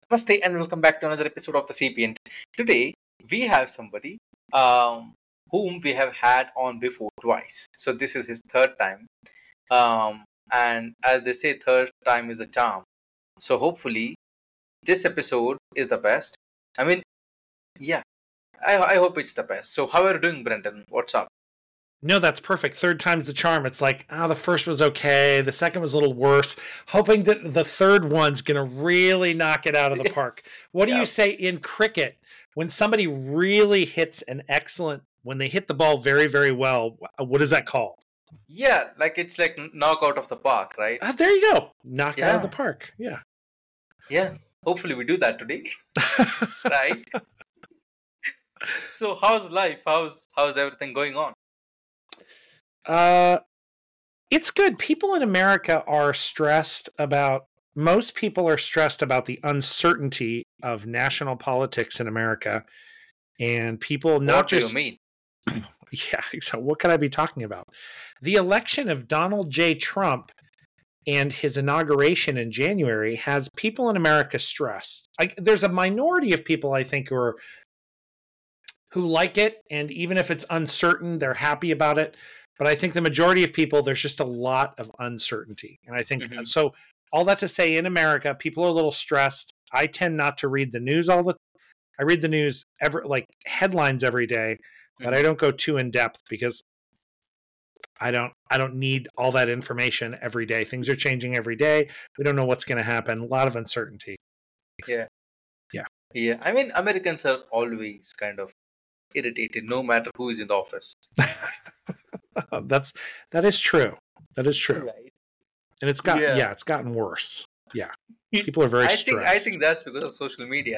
Namaste and welcome back to another episode of the Sapient. Today we have somebody whom we have had on before twice. So this is his third time. And as they say, third time is a charm. So hopefully this episode is the best. I mean, yeah, I hope it's the best. So how are you doing, Brendan? What's up? No, that's perfect. Third time's the charm. It's like, the first was okay. The second was a little worse. Hoping that the third one's going to really knock it out of the park. What do you say in cricket? When somebody really hits when they hit the ball very, very well, what is that called? Yeah, like it's like knock out of the park, right? There you go. Knock out of the park. Yeah. Yeah. Hopefully we do that today. Right? So how's life? How's everything going on? It's good. People in America are stressed about, most people are stressed about the uncertainty of national politics in America. And people not what just... do you mean? Yeah, so what could I be talking about? The election of Donald J. Trump and his inauguration in January has people in America stressed. There's a minority of people, I think, who like it, and even if it's uncertain, they're happy about it. But I think the majority of people, there's just a lot of uncertainty. And I think, so all that to say, in America, people are a little stressed. I tend not to read the news I read the news headlines every day, but I don't go too in depth because I don't need all that information every day. Things are changing every day. We don't know what's going to happen. A lot of uncertainty. Yeah. I mean, Americans are always kind of irritated, no matter who is in the office. That is true. That is true. Right. And it's gotten worse. Yeah. People are very stressed. I think that's because of social media,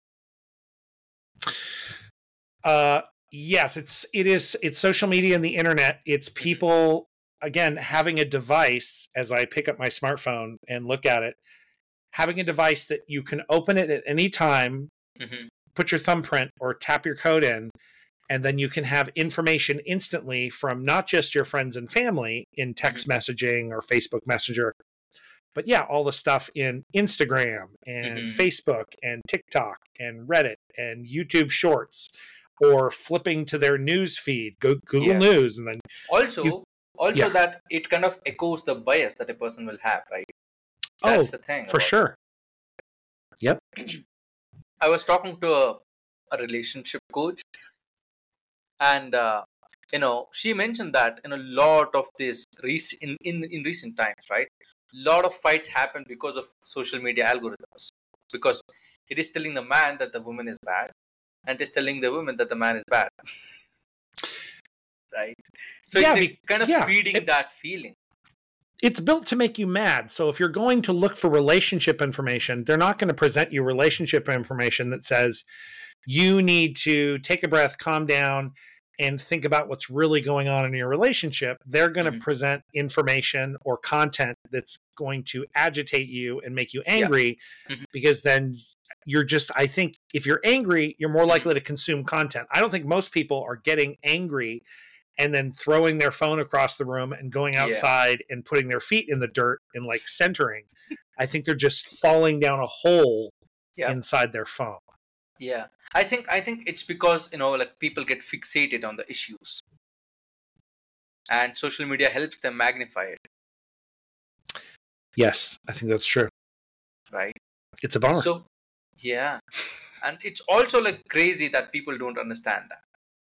though. Yes, it's social media and the internet. It's people, again, having a device, as I pick up my smartphone and look at it, having a device that you can open it at any time, put your thumbprint or tap your code in, and then you can have information instantly from not just your friends and family in text messaging or Facebook Messenger, but all the stuff in Instagram and Facebook and TikTok and Reddit and YouTube Shorts, or flipping to their news feed, Google News, and then also that it kind of echoes the bias that a person will have, right? That's the thing. For sure. Yep. I was talking to a relationship coach, and she mentioned that in a lot of this in recent times, right? A lot of fights happen because of social media algorithms, because it is telling the man that the woman is bad, and it is telling the woman that the man is bad. Right? So it's kind of feeding that feeling. It's built to make you mad. So if you're going to look for relationship information, they're not going to present you relationship information that says you need to take a breath, calm down, and think about what's really going on in your relationship. They're going to present information or content that's going to agitate you and make you angry, because then you're just, I think if you're angry, you're more likely to consume content. I don't think most people are getting angry and then throwing their phone across the room and going outside and putting their feet in the dirt and centering. I think they're just falling down a hole inside their phone. Yeah. I think it's because, people get fixated on the issues, and social media helps them magnify it. Yes, I think that's true. Right. It's a bummer. So, and it's also crazy that people don't understand that.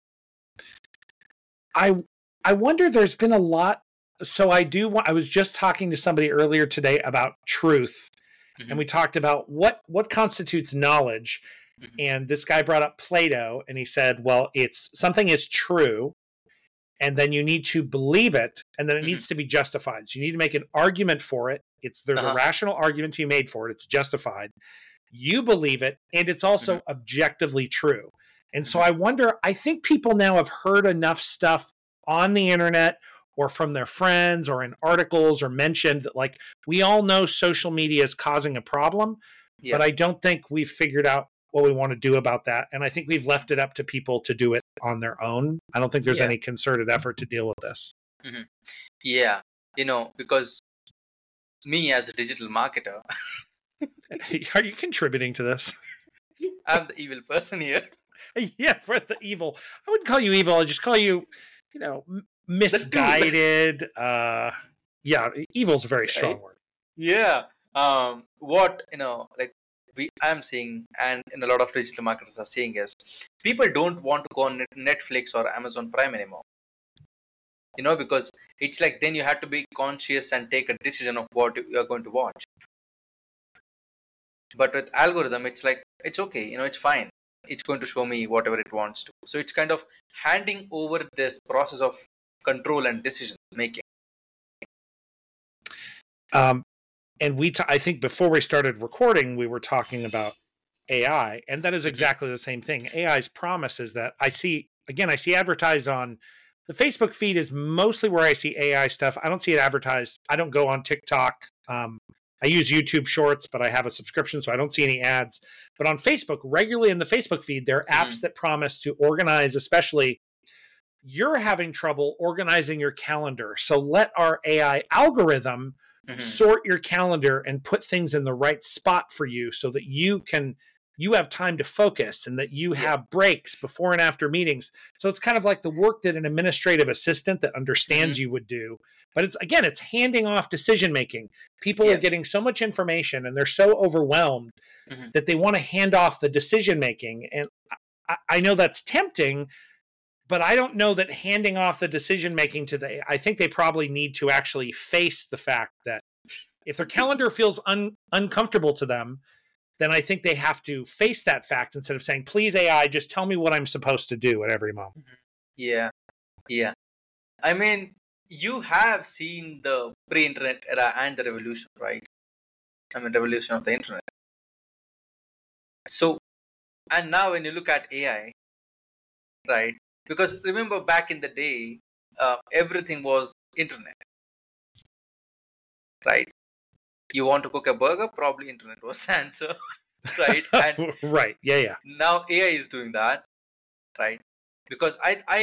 I wonder, there's been a lot. So I was just talking to somebody earlier today about truth, and we talked about what constitutes knowledge. And this guy brought up Plato, and he said, well, something is true, and then you need to believe it, and then it needs to be justified. So you need to make an argument for it. There's a rational argument to be made for it. It's justified. You believe it, and it's also objectively true. And so I think people now have heard enough stuff on the internet or from their friends or in articles or mentioned that we all know social media is causing a problem, but I don't think we've figured out what we want to do about that. And I think we've left it up to people to do it on their own. I don't think there's any concerted effort to deal with this. Yeah. Because me as a digital marketer, Are you contributing to this? I'm the evil person here. Yeah, for the evil. I wouldn't call you evil. I'd just call you, The tool. misguided. Yeah, evil's a very strong Right? word. Yeah. What like I'm seeing, and in a lot of digital marketers are saying is, people don't want to go on Netflix or Amazon Prime anymore. Because it's like then you have to be conscious and take a decision of what you are going to watch. But with algorithm, it's like it's okay. It's fine. It's going to show me whatever it wants to. So it's kind of handing over this process of control and decision making. And I think before we started recording, we were talking about AI, and that is exactly the same thing. AI's promise is that I see advertised on the Facebook feed is mostly where I see AI stuff. I don't see it advertised. I don't go on TikTok. I use YouTube Shorts, but I have a subscription, so I don't see any ads. But on Facebook, regularly in the Facebook feed, there are apps that promise to organize, especially you're having trouble organizing your calendar. So let our AI algorithm sort your calendar and put things in the right spot for you so that you have time to focus and that you have breaks before and after meetings. So it's kind of like the work that an administrative assistant that understands you would do. But it's handing off decision making. People are getting so much information and they're so overwhelmed that they want to hand off the decision making. And I know that's tempting, but I don't know that handing off the decision making I think they probably need to actually face the fact that if their calendar feels uncomfortable to them, then I think they have to face that fact instead of saying, please, AI, just tell me what I'm supposed to do at every moment. Yeah. Yeah. I mean, you have seen the pre-internet era and the revolution, right? I mean, revolution of the internet. So, and now when you look at AI, right? Because remember back in the day, everything was internet, right? You want to cook a burger, probably internet was the answer, right? And right, yeah. now AI is doing that, right? Because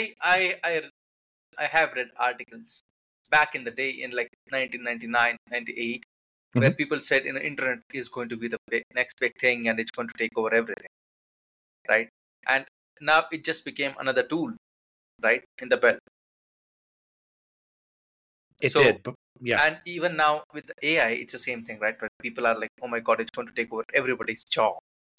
I have read articles back in the day in like 1999, 98, where people said internet is going to be the next big thing and it's going to take over everything, right? And now it just became another tool, right, in the belt. It did, but yeah. And even now with the AI, it's the same thing, right? But people are like, oh my God, it's going to take over everybody's job.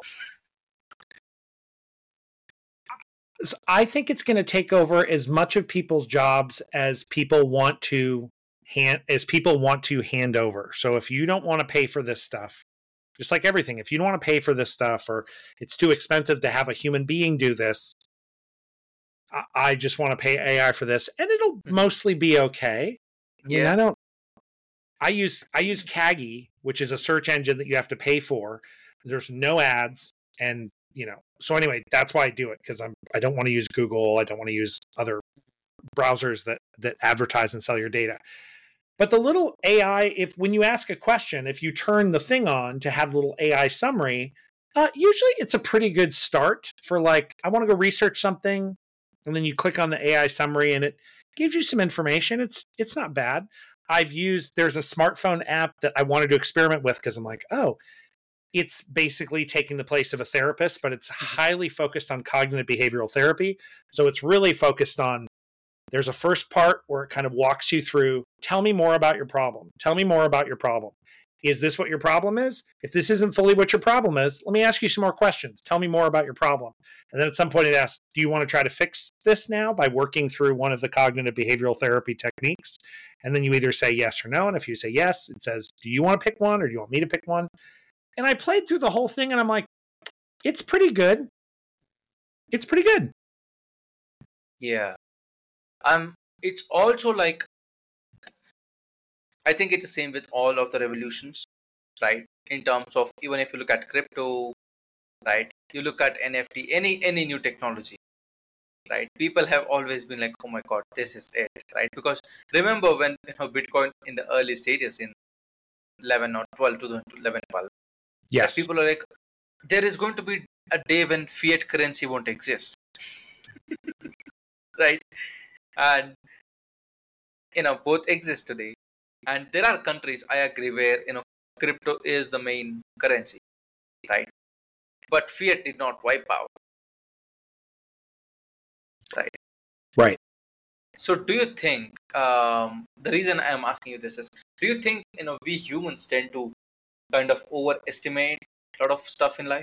I think it's going to take over as much of people's jobs as people want to hand over. So if you don't want to pay for this stuff, just like everything, if you don't want to pay for this stuff or it's too expensive to have a human being do this, I just want to pay AI for this, and it'll mostly be okay. I use Kaggy, which is a search engine that you have to pay for. There's no ads, and so anyway, that's why I do it, because I don't want to use Google. I don't want to use other browsers that advertise and sell your data. But the little AI, when you ask a question, if you turn the thing on to have the little AI summary, usually it's a pretty good start for like, I want to go research something, and then you click on the AI summary and it gives you some information. It's not bad. There's a smartphone app that I wanted to experiment with because I'm like, oh, it's basically taking the place of a therapist, but it's highly focused on cognitive behavioral therapy. So it's really focused on, there's a first part where it kind of walks you through, tell me more about your problem. Tell me more about your problem. Is this what your problem is? If this isn't fully what your problem is, let me ask you some more questions. Tell me more about your problem. And then at some point it asks, do you want to try to fix this now by working through one of the cognitive behavioral therapy techniques? And then you either say yes or no. And if you say yes, it says, do you want to pick one or do you want me to pick one? And I played through the whole thing and I'm like, it's pretty good. It's pretty good. Yeah. It's also like, I think it's the same with all of the revolutions, right? In terms of, even if you look at crypto, right? You look at NFT, any new technology, right? People have always been like, oh my God, this is it, right? Because remember when Bitcoin in the early stages in 11 or 12, 2011, 12, yes, people are like, there is going to be a day when fiat currency won't exist, right? And both exist today. And there are countries, I agree, where crypto is the main currency, right? But fiat did not wipe out, right? Right. So do you think, the reason I'm asking you this is, do you think, we humans tend to kind of overestimate a lot of stuff in life?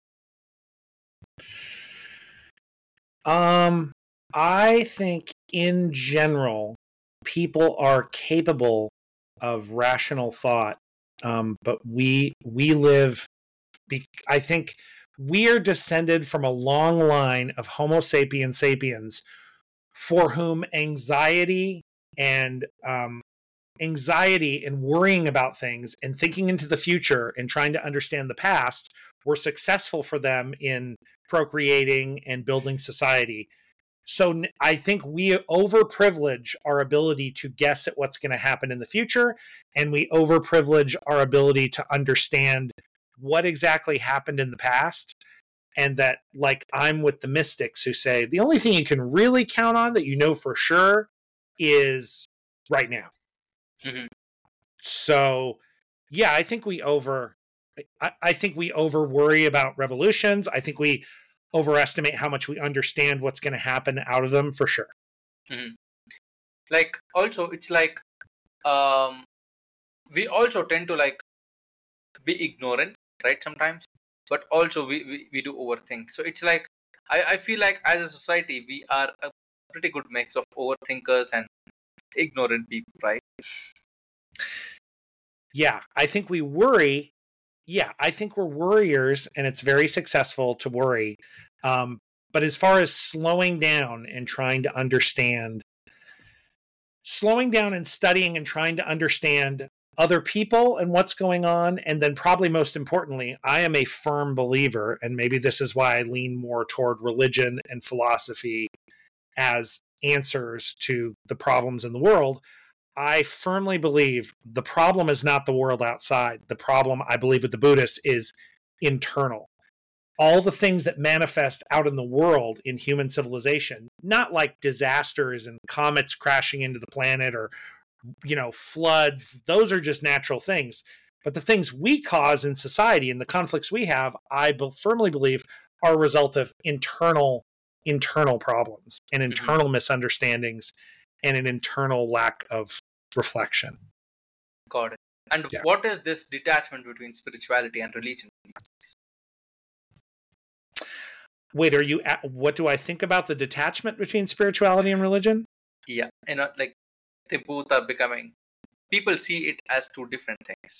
I think in general, people are capable of rational thought, but we live. I think we are descended from a long line of Homo sapiens sapiens for whom and anxiety and worrying about things and thinking into the future and trying to understand the past were successful for them in procreating and building society. So I think we overprivilege our ability to guess at what's going to happen in the future, and we overprivilege our ability to understand what exactly happened in the past. And that, like, I'm with the mystics who say the only thing you can really count on that you know for sure is right now. Mm-hmm. So, yeah, I think we over worry about revolutions. I think we overestimate how much we understand what's going to happen out of them, for sure. Mm-hmm. Like, also, it's like, we also tend to like be ignorant, right? Sometimes, but also we do overthink. So it's like, I feel like as a society we are a pretty good mix of overthinkers and ignorant people, right? Yeah, I think we worry. Yeah, I think we're worriers, and it's very successful to worry. But as far as slowing down and trying to understand, slowing down and studying and trying to understand other people and what's going on, and then probably most importantly, I am a firm believer, and maybe this is why I lean more toward religion and philosophy as answers to the problems in the world. I firmly believe the problem is not the world outside. The problem, I believe, with the Buddhists is internal. All the things that manifest out in the world in human civilization, not like disasters and comets crashing into the planet or, floods, those are just natural things. But the things we cause in society and the conflicts we have, I firmly believe, are a result of internal problems and internal misunderstandings and an internal lack of reflection. Got it. And Yeah. What is this detachment between spirituality and religion? Wait, what do I think about the detachment between spirituality and religion? Yeah, like they both are becoming, people see it as two different things.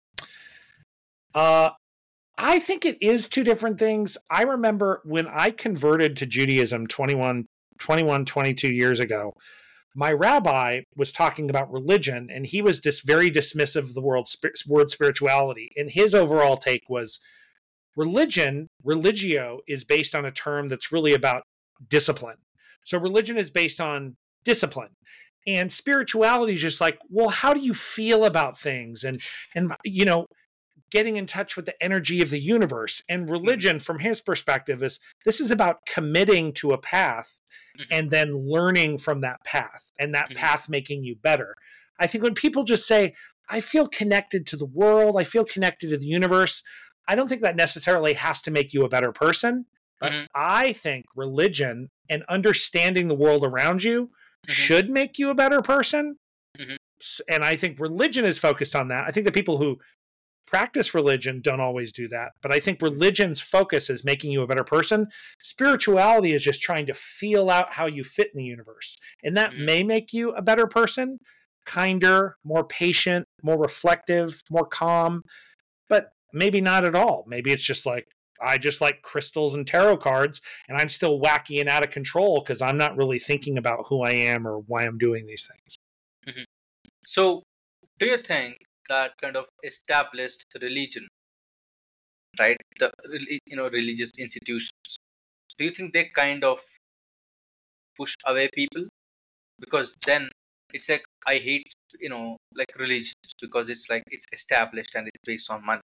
I think it is two different things. I remember when I converted to Judaism 22 years ago, my rabbi was talking about religion, and he was very dismissive of the word spirituality. And his overall take was religio, is based on a term that's really about discipline. So religion is based on discipline. And spirituality is just like, well, how do you feel about things? And getting in touch with the energy of the universe. And religion, from his perspective, this is about committing to a path and then learning from that path, and that path making you better. I think when people just say, I feel connected to the world, I feel connected to the universe, I don't think that necessarily has to make you a better person. But I think religion and understanding the world around you should make you a better person. And I think religion is focused on that. I think the people who practice religion don't always do that, but I think religion's focus is making you a better person. Spirituality is just trying to feel out how you fit in the universe, and that may make you a better person, kinder, more patient, more reflective, more calm, but maybe not at all. Maybe it's just like, I just like crystals and tarot cards, and I'm still wacky and out of control because I'm not really thinking about who I am or why I'm doing these things. So do you think that kind of established religion, right? The religious institutions, do you think they kind of push away people? Because then it's like, I hate like religions, because it's like it's established and it's based on money.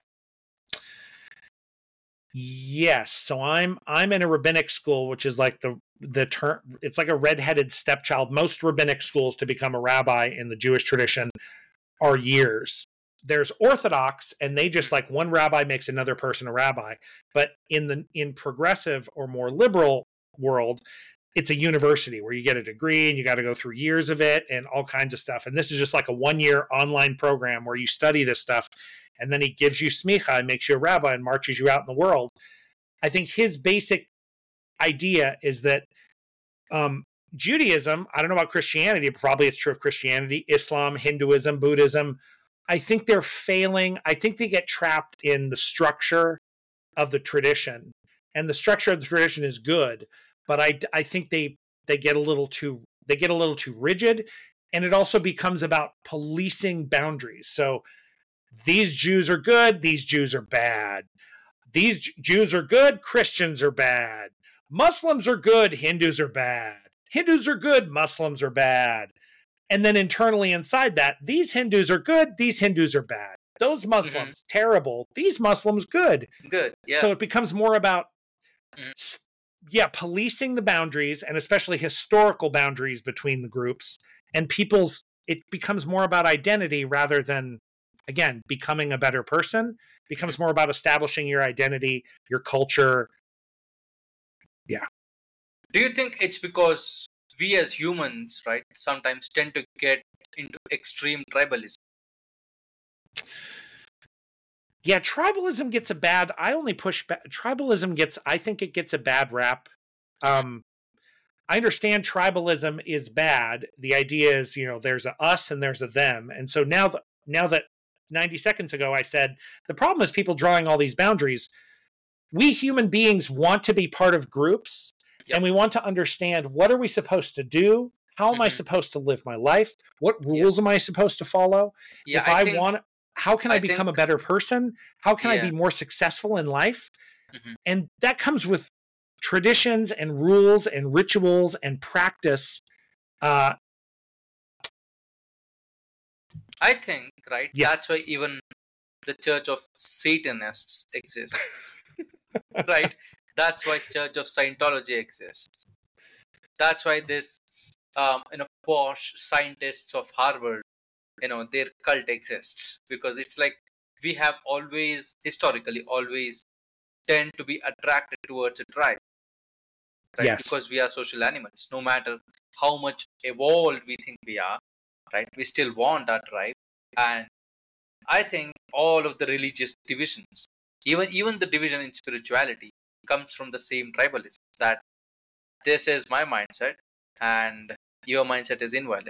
Yes, so I'm in a rabbinic school, which is like the term. It's like a redheaded stepchild. Most rabbinic schools to become a rabbi in the Jewish tradition are years. there's Orthodox, and they just like one rabbi makes another person a rabbi. But in progressive or more liberal world, it's a university where you get a degree and you got to go through years of it and all kinds of stuff. And this is just like a 1-year online program where you study this stuff. And then he gives you smicha and makes you a rabbi and marches you out in the world. I think his basic idea is that Judaism, I don't know about Christianity, but probably it's true of Christianity, Islam, Hinduism, Buddhism. I think they're failing. I think they get trapped in the structure of the tradition. And the structure of the tradition is good. But I think they get a little too rigid, and it also becomes about policing boundaries. So these Jews are good, these Jews are bad. These Jews are good, Christians are bad. Muslims are good, Hindus are bad. Hindus are good, Muslims are bad. And then internally inside that, these Hindus are good, these Hindus are bad. Those Muslims, terrible. These Muslims, good. Good, yeah. So it becomes more about policing the boundaries, and especially historical boundaries between the groups, and it becomes more about identity rather than, again, becoming a better person. It becomes more about establishing your identity, your culture. Yeah. Do you think it's because we as humans, right, sometimes tend to get into extreme tribalism? Yeah, tribalism gets a bad. I only push back. Tribalism gets. I think it gets a bad rap. I understand tribalism is bad. The idea is, there's a us and there's a them, and so now that 90 seconds ago I said the problem is people drawing all these boundaries. We human beings want to be part of groups, and we want to understand what are we supposed to do. How am I supposed to live my life? What rules am I supposed to follow? Yeah, how can I become a better person? How can I be more successful in life? And that comes with traditions and rules and rituals and practice. I think, right? Yeah. That's why even the Church of Satanists exists, right? That's why Church of Scientology exists. That's why this, posh scientists of Harvard, their cult exists, because it's like we have historically always tend to be attracted towards a tribe, right? Yes. Because we are social animals. No matter how much evolved we think we are, right? We still want our tribe. And I think all of the religious divisions, even the division in spirituality, comes from the same tribalism, that this is my mindset and your mindset is invalid.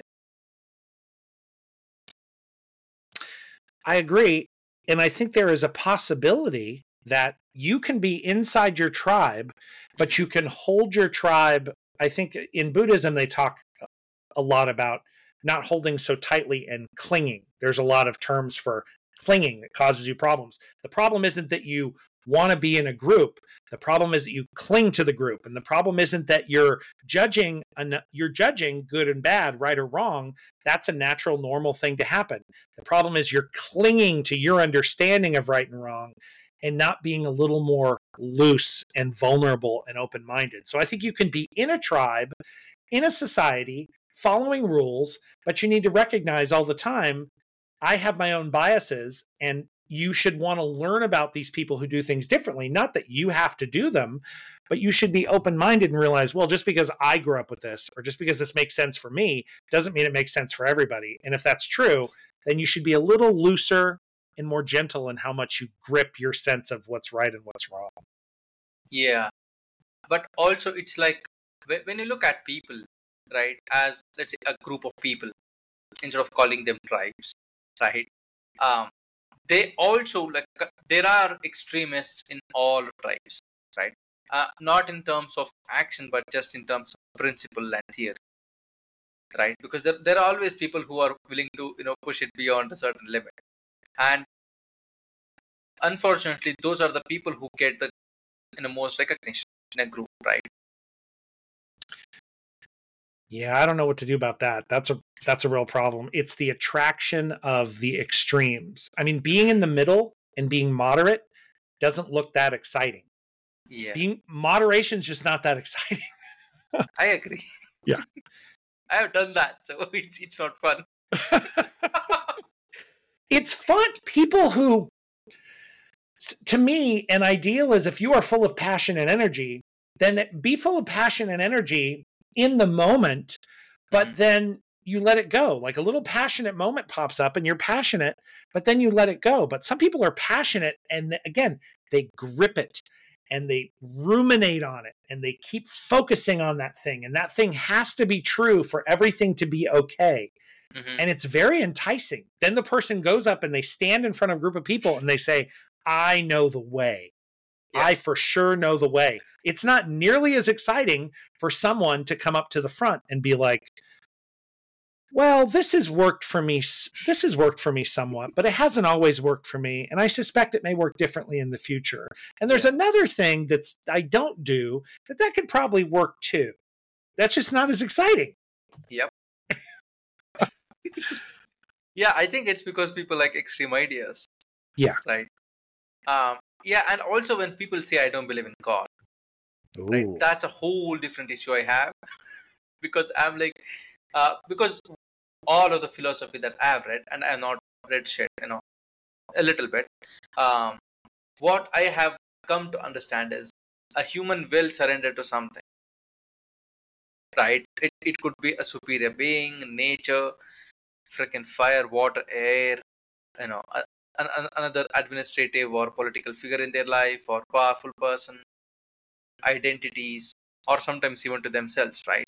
I agree. And I think there is a possibility that you can be inside your tribe, but you can hold your tribe. I think in Buddhism, they talk a lot about not holding so tightly and clinging. There's a lot of terms for clinging that causes you problems. The problem isn't that you want to be in a group. The problem is that you cling to the group. And the problem isn't that you're judging good and bad, right or wrong. That's a natural, normal thing to happen. The problem is you're clinging to your understanding of right and wrong and not being a little more loose and vulnerable and open-minded. So I think you can be in a tribe, in a society, following rules, but you need to recognize all the time, I have my own biases, and you should want to learn about these people who do things differently. Not that you have to do them, but you should be open-minded and realize, well, just because I grew up with this, or just because this makes sense for me, doesn't mean it makes sense for everybody. And if that's true, then you should be a little looser and more gentle in how much you grip your sense of what's right and what's wrong. Yeah. But also it's like, when you look at people, right, as, let's say, a group of people, instead of calling them tribes, right, they also, like, there are extremists in all tribes, right? Not in terms of action, but just in terms of principle and theory, right? Because there are always people who are willing to, push it beyond a certain limit. And unfortunately, those are the people who get the most recognition in a group, right? Yeah, I don't know what to do about that. That's a real problem. It's the attraction of the extremes. I mean, being in the middle and being moderate doesn't look that exciting. Yeah. Moderation's just not that exciting. I agree. Yeah. I have done that, so it's not fun. It's fun. People who, to me, an ideal is if you are full of passion and energy, then be full of passion and energy in the moment, but then you let it go. Like a little passionate moment pops up and you're passionate, but then you let it go. But some people are passionate and again, they grip it and they ruminate on it and they keep focusing on that thing. And that thing has to be true for everything to be okay. And it's very enticing. Then the person goes up and they stand in front of a group of people and they say, I know the way. Yeah. I for sure know the way. It's not nearly as exciting for someone to come up to the front and be like, well, this has worked for me. This has worked for me somewhat, but it hasn't always worked for me. And I suspect it may work differently in the future. And there's another thing that's I don't do that could probably work too. That's just not as exciting. Yep. Yeah, I think it's because people like extreme ideas. Yeah. Right. Yeah, and also when people say I don't believe in God, right? That's a whole different issue I have because I'm like, because all of the philosophy that I've read, and I have not read shit, a little bit. What I have come to understand is a human will surrender to something, right? It could be a superior being, nature, freaking fire, water, air, another administrative or political figure in their life, or powerful person, identities, or sometimes even to themselves, right?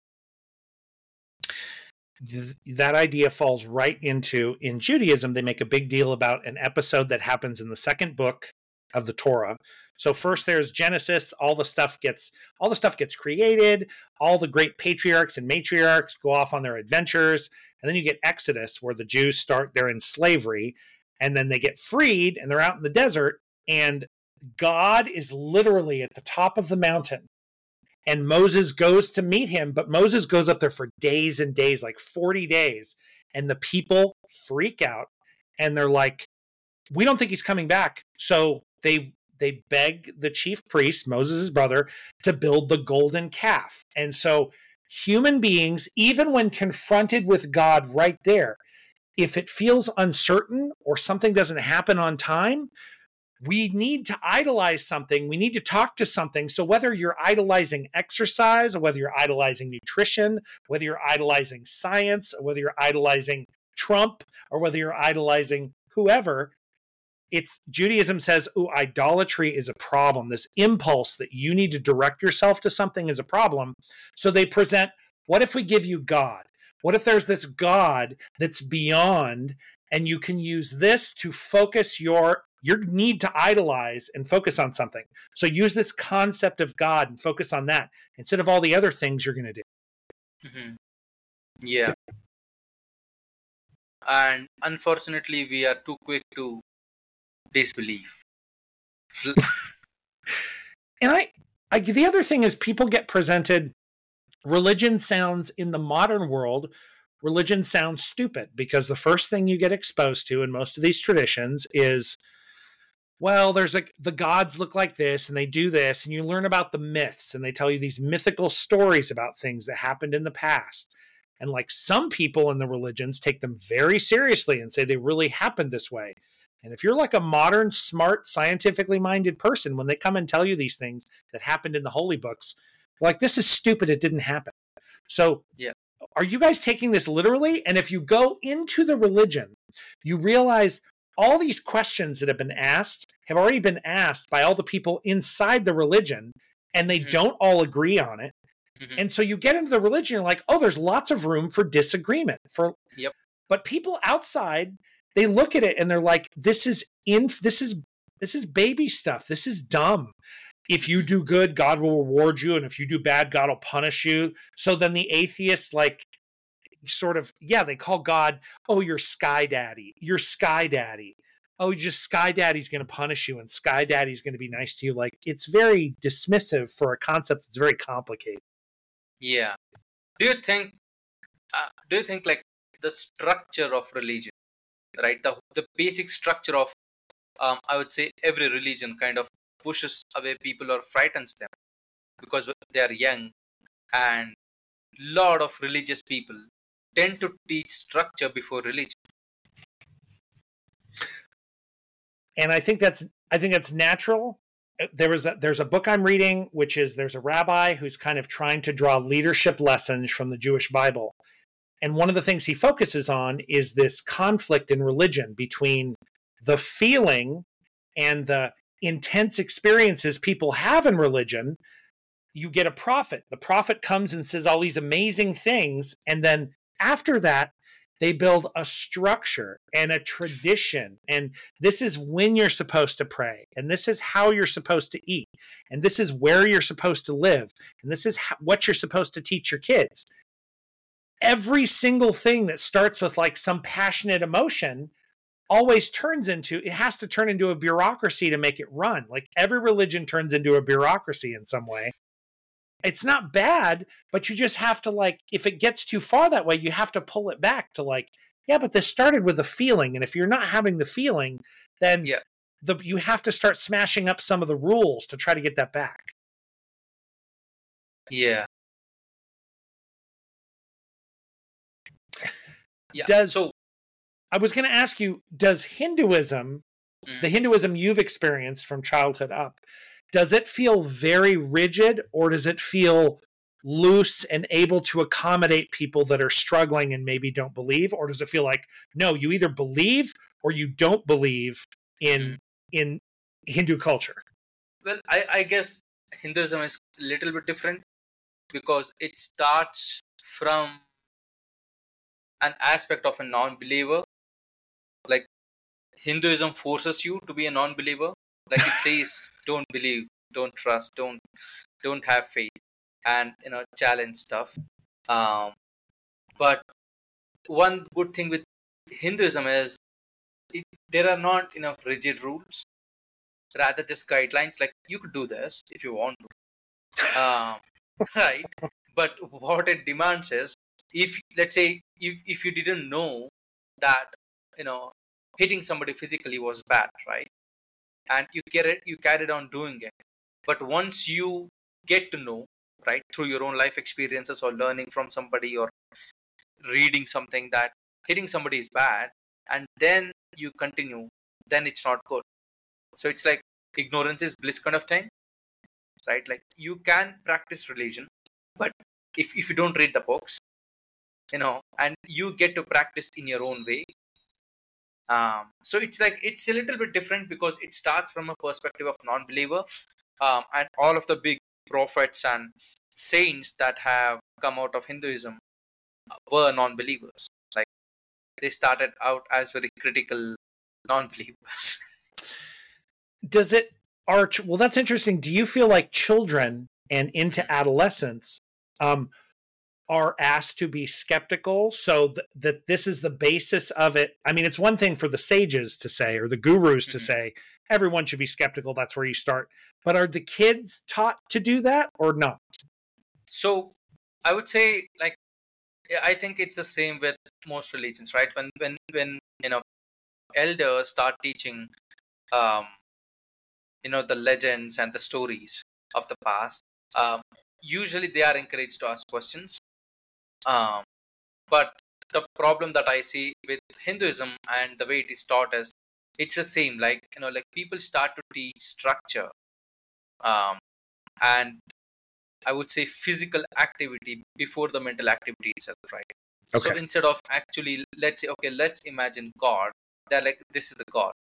That idea falls right into, in Judaism, they make a big deal about an episode that happens in the second book of the Torah. So first there's Genesis, all the stuff gets created, all the great patriarchs and matriarchs go off on their adventures, and then you get Exodus where the Jews they're in slavery, and then they get freed and they're out in the desert, and God is literally at the top of the mountain. And Moses goes to meet him, but Moses goes up there for days and days, like 40 days. And the people freak out and they're like, we don't think he's coming back. So they beg the chief priest, Moses' brother, to build the golden calf. And so human beings, even when confronted with God right there, if it feels uncertain or something doesn't happen on time, we need to idolize something. We need to talk to something. So whether you're idolizing exercise, or whether you're idolizing nutrition, whether you're idolizing science, or whether you're idolizing Trump, or whether you're idolizing whoever, Judaism says, idolatry is a problem. This impulse that you need to direct yourself to something is a problem. So they present, what if we give you God? What if there's this God that's beyond, and you can use this to focus your need to idolize and focus on something. So use this concept of God and focus on that instead of all the other things you're going to do. Mm-hmm. Yeah. And unfortunately, we are too quick to disbelieve. And the other thing is people get presented, religion sounds in the modern world, religion sounds stupid because the first thing you get exposed to in most of these traditions is, well, there's the gods look like this and they do this, and you learn about the myths and they tell you these mythical stories about things that happened in the past. And like some people in the religions take them very seriously and say they really happened this way. And if you're like a modern, smart, scientifically minded person, when they come and tell you these things that happened in the holy books, like, this is stupid, it didn't happen. So yeah. Are you guys taking this literally? And if you go into the religion, you realize all these questions that have been asked have already been asked by all the people inside the religion, and they don't all agree on it. And so you get into the religion, you're like, there's lots of room for disagreement. But people outside, they look at it and they're like, this is baby stuff. This is dumb. If you do good, God will reward you. And if you do bad, God will punish you. So then the atheists, they call God, you're Sky Daddy. You're Sky Daddy. Sky Daddy's going to punish you and Sky Daddy's going to be nice to you. Like, it's very dismissive for a concept that's very complicated. Yeah. Do you think like the structure of religion, right? The basic structure of, I would say every religion kind of pushes away people or frightens them because they are young, and a lot of religious people tend to teach structure before religion. And I think that's natural. There's a book I'm reading, which is there's a rabbi who's kind of trying to draw leadership lessons from the Jewish Bible. And one of the things he focuses on is this conflict in religion between the feeling and the intense experiences people have in religion. You get a prophet. The prophet comes and says all these amazing things. And then after that, they build a structure and a tradition. And this is when you're supposed to pray. And this is how you're supposed to eat. And this is where you're supposed to live. And this is what you're supposed to teach your kids. Every single thing that starts with like some passionate emotion always it has to turn into a bureaucracy to make it run. Like every religion turns into a bureaucracy in some way. It's not bad, but you just have to like, if it gets too far that way, you have to pull it back to like, yeah, but this started with a feeling. And if you're not having the feeling, then you have to start smashing up some of the rules to try to get that back. Yeah. I was going to ask you, does Hinduism, the Hinduism you've experienced from childhood up, does it feel very rigid, or does it feel loose and able to accommodate people that are struggling and maybe don't believe? Or does it feel like, no, you either believe or you don't believe in Hindu culture? Well, I guess Hinduism is a little bit different because it starts from an aspect of a non-believer. Like Hinduism forces you to be a non-believer. Like it says, don't believe, don't trust, don't have faith, and challenge stuff. But one good thing with Hinduism is there are not enough rigid rules, rather just guidelines. Like you could do this if you want to, right? But what it demands is, if let's say if you didn't know that hitting somebody physically was bad, right? And you carried on doing it. But once you get to know, right, through your own life experiences or learning from somebody or reading something that hitting somebody is bad, and then you continue, then it's not good. So it's like ignorance is bliss kind of thing, right? Like you can practice religion, but if you don't read the books, and you get to practice in your own way. So it's a little bit different because it starts from a perspective of non-believer, and all of the big prophets and saints that have come out of Hinduism were non-believers. Like they started out as very critical non-believers. Well, that's interesting. Do you feel like children and into adolescence are asked to be skeptical, so that this is the basis of it? I mean, it's one thing for the sages to say, or the gurus to say, everyone should be skeptical. That's where you start. But are the kids taught to do that or not? So I would say, like, I think it's the same with most religions, right? When elders start teaching, the legends and the stories of the past, usually they are encouraged to ask questions. But the problem that I see with Hinduism and the way it is taught is it's the same. Like people start to teach structure, and I would say physical activity before the mental activity itself, right? Okay. So instead of actually, let's say, okay, let's imagine God. They're like, this is the God.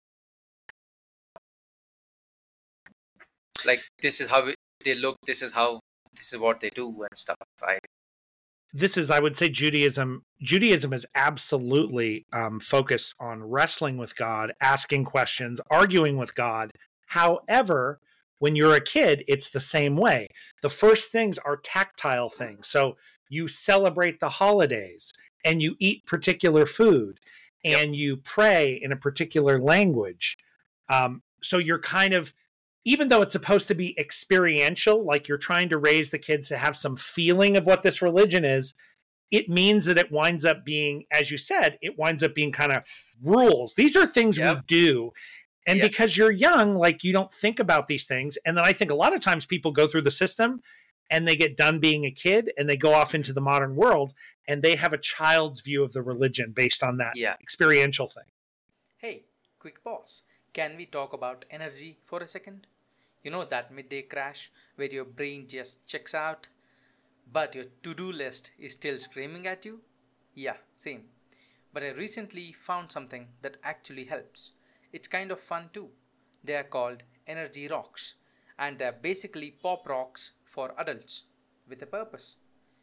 Like this is how they look. This is what they do and stuff, right? This is, I would say, Judaism. Judaism is absolutely focused on wrestling with God, asking questions, arguing with God. However, when you're a kid, it's the same way. The first things are tactile things. So you celebrate the holidays and you eat particular food and you pray in a particular language. So you're kind of, even though it's supposed to be experiential, like you're trying to raise the kids to have some feeling of what this religion is, it means that it winds up being, as you said, it winds up being kind of rules. These are things we do. And because you're young, like you don't think about these things. And then I think a lot of times people go through the system and they get done being a kid and they go off into the modern world and they have a child's view of the religion based on that experiential thing. Hey, quick pause. Can we talk about energy for a second? You know that midday crash where your brain just checks out, but your to do list is still screaming at you? Yeah, same. But I recently found something that actually helps. It's kind of fun too. They are called energy rocks, and they're basically pop rocks for adults with a purpose.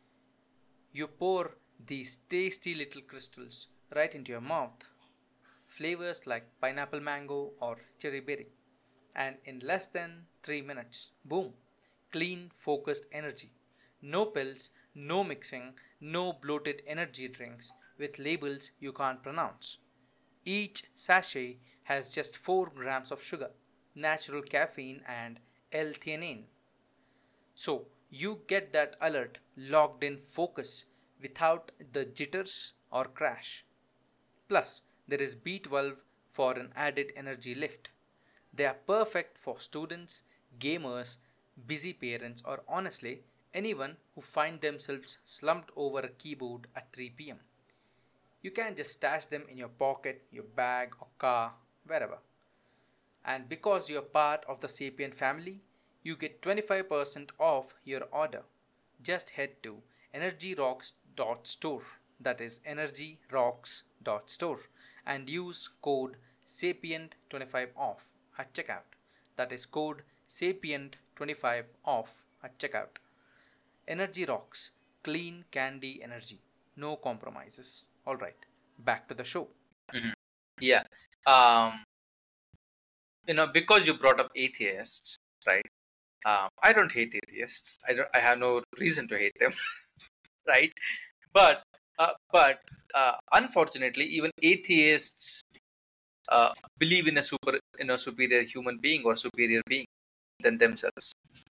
You pour these tasty little crystals right into your mouth, flavors like pineapple mango or cherry berry, and in less than 3 minutes, boom, clean, focused energy. No pills, no mixing, no bloated energy drinks with labels you can't pronounce. Each sachet has just 4 grams of sugar, natural caffeine, and L-theanine. So you get that alert, locked in focus without the jitters or crash. Plus, there is B12 for an added energy lift. They are perfect for students, gamers, busy parents, or honestly, anyone who find themselves slumped over a keyboard at 3 p.m. You can just stash them in your pocket, your bag, or car, wherever. And because you're part of the Sapient family, you get 25% off your order. Just head to energyrocks.store, that is energyrocks.store, and use code SAPIENT25 off at checkout. That is code SAPIENT25 off at checkout. Energy Rocks, clean candy energy, no compromises. Alright, back to the show. Mhm. Yeah. Um, because you brought up atheists, right? I don't hate atheists. I have no reason to hate them, right? But unfortunately, even atheists believe in a superior human being or superior being than themselves.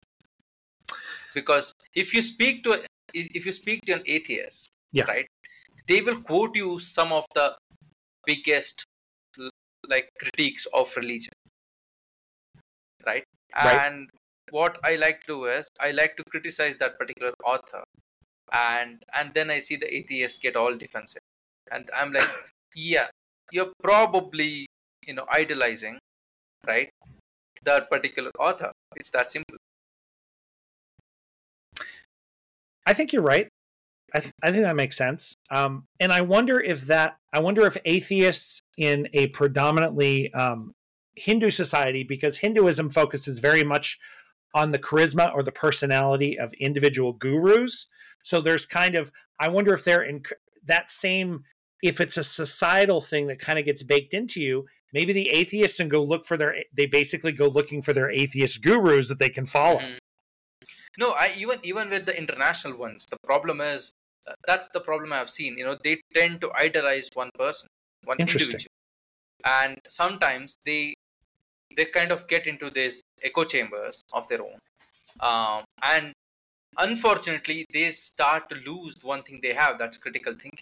Because if you speak to an atheist, Yeah. right, they will quote you some of the biggest like critiques of religion, right? Right. And what I like to do is I like to criticize that particular author, and then I see the atheists get all defensive, and I'm like, yeah, you're probably idolizing, right, that particular author. It's that simple. I think you're right. I think that makes sense. And I wonder if atheists in a predominantly Hindu society, because Hinduism focuses very much on the charisma or the personality of individual gurus. So there's kind of, I wonder if they're in that same, if it's a societal thing that kind of gets baked into you, maybe the atheists and they basically go looking for their atheist gurus that they can follow. Mm-hmm. No, even with the international ones, the problem is that's the problem I've seen. They tend to idolize one person, one Interesting. individual, and sometimes they kind of get into these echo chambers of their own, and unfortunately, they start to lose one thing they have. That's critical thinking,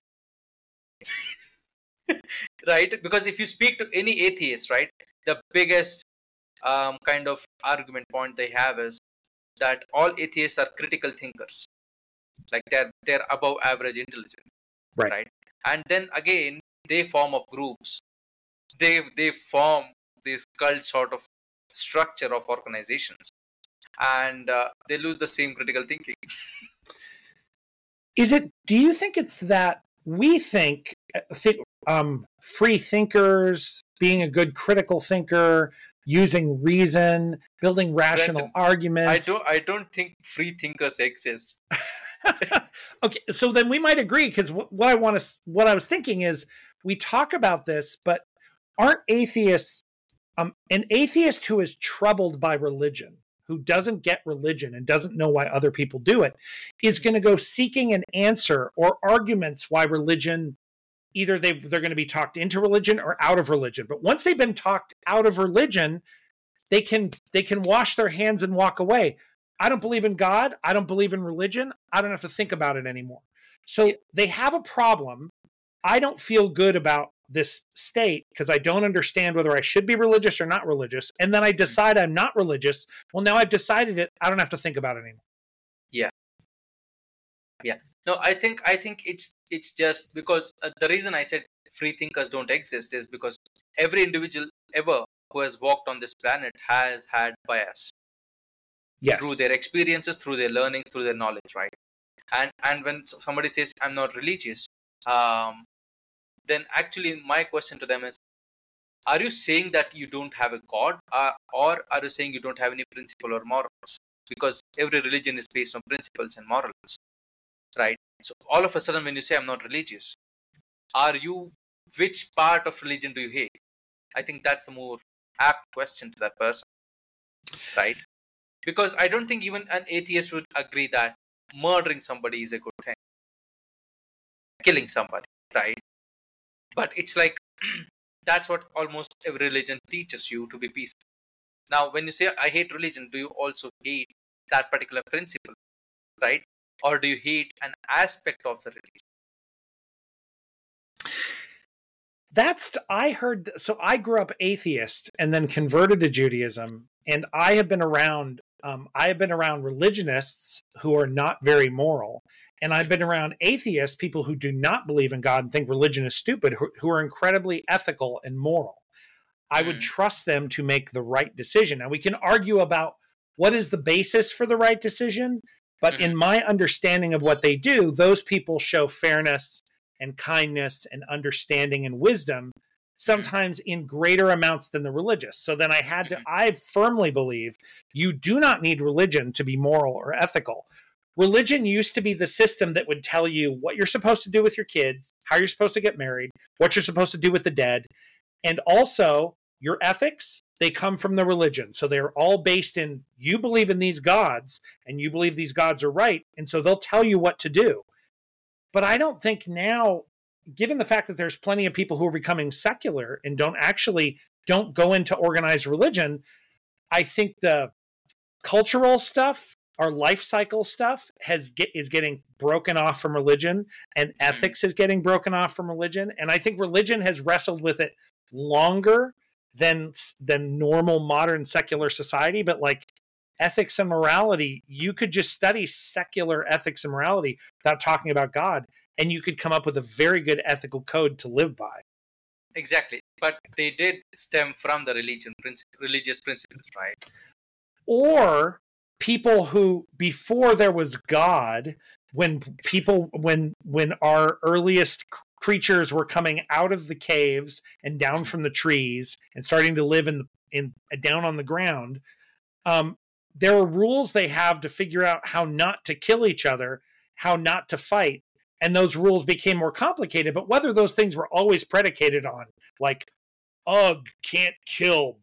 right? Because if you speak to any atheist, right, the biggest kind of argument point they have is that all atheists are critical thinkers, like they're above average intelligent, right? And then again, they form up groups. They form this cult sort of structure of organizations, and they lose the same critical thinking. Do you think it's that we think free thinkers, being a good critical thinker, using reason, building rational arguments? I don't think free thinkers exist. Okay, so then we might agree, because what I was thinking is, we talk about this, but aren't atheists, an atheist who is troubled by religion, who doesn't get religion and doesn't know why other people do it, is going to go seeking an answer or arguments why religion, either they're going to be talked into religion or out of religion. But once they've been talked out of religion, they can wash their hands and walk away. I don't believe in God. I don't believe in religion. I don't have to think about it anymore. So they have a problem. I don't feel good about this state because I don't understand whether I should be religious or not religious. And then I decide I'm not religious. Well, now I've decided it. I don't have to think about it anymore. Yeah. No, I think it's just because the reason I said free thinkers don't exist is because every individual ever who has walked on this planet has had bias through Yes. their experiences, through their learnings, through their knowledge, right? And when somebody says I'm not religious, then actually my question to them is, are you saying that you don't have a god, or are you saying you don't have any principle or morals? Because every religion is based on principles and morals, right? So all of a sudden when you say I'm not religious, are you, which part of religion do you hate? I think that's a more apt question to that person, right? Because I don't think even an atheist would agree that murdering somebody is a good thing, killing somebody, right? But it's like that's what almost every religion teaches you, to be peaceful. Now, when you say I hate religion, do you also hate that particular principle, right? Or do you hate an aspect of the religion? So I grew up atheist and then converted to Judaism, and I have been around religionists who are not very moral, and I've been around atheists, people who do not believe in God and think religion is stupid, who are incredibly ethical and moral. I would trust them to make the right decision. Now, we can argue about what is the basis for the right decision, but in my understanding of what they do, those people show fairness and kindness and understanding and wisdom, sometimes in greater amounts than the religious. So then I firmly believe you do not need religion to be moral or ethical. Religion used to be the system that would tell you what you're supposed to do with your kids, how you're supposed to get married, what you're supposed to do with the dead, and also your ethics. They come from the religion. So they're all based in, you believe in these gods and you believe these gods are right. And so they'll tell you what to do. But I don't think now, given the fact that there's plenty of people who are becoming secular and don't go into organized religion, I think the cultural stuff, our life cycle stuff is getting broken off from religion, and ethics is getting broken off from religion. And I think religion has wrestled with it longer than normal modern secular society. But like ethics and morality, you could just study secular ethics and morality without talking about God, and you could come up with a very good ethical code to live by. Exactly. But they did stem from the religious principles, right? Or people who, before there was God, when our earliest creatures were coming out of the caves and down from the trees and starting to live in down on the ground, there are rules they have to figure out how not to kill each other, how not to fight. And those rules became more complicated. But whether those things were always predicated on, like, Ugg can't kill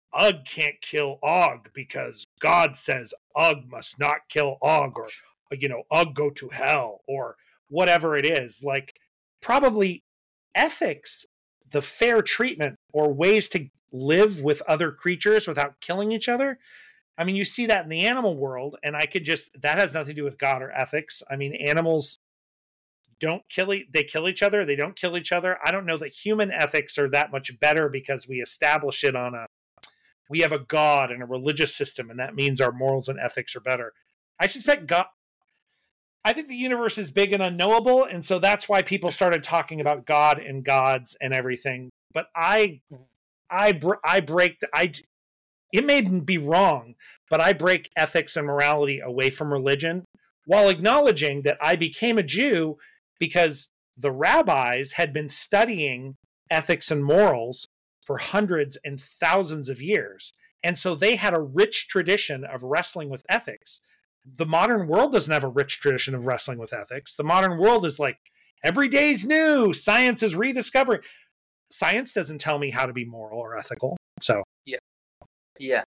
Og because God says Ugg must not kill Og, or, Ugg go to hell, or whatever it is. Like, probably ethics, the fair treatment, or ways to live with other creatures without killing each other. I mean, you see that in the animal world, and that has nothing to do with God or ethics. I mean, animals they kill each other. They don't kill each other. I don't know that human ethics are that much better because we establish it we have a God and a religious system, and that means our morals and ethics are better. I suspect I think the universe is big and unknowable, and so that's why people started talking about God and gods and everything. But it may be wrong, but I break ethics and morality away from religion, while acknowledging that I became a Jew because the rabbis had been studying ethics and morals for hundreds and thousands of years. And so they had a rich tradition of wrestling with ethics. The modern world doesn't have a rich tradition of wrestling with ethics. The modern world is like, every day's new. Science is rediscovering. Science doesn't tell me how to be moral or ethical. So Yeah.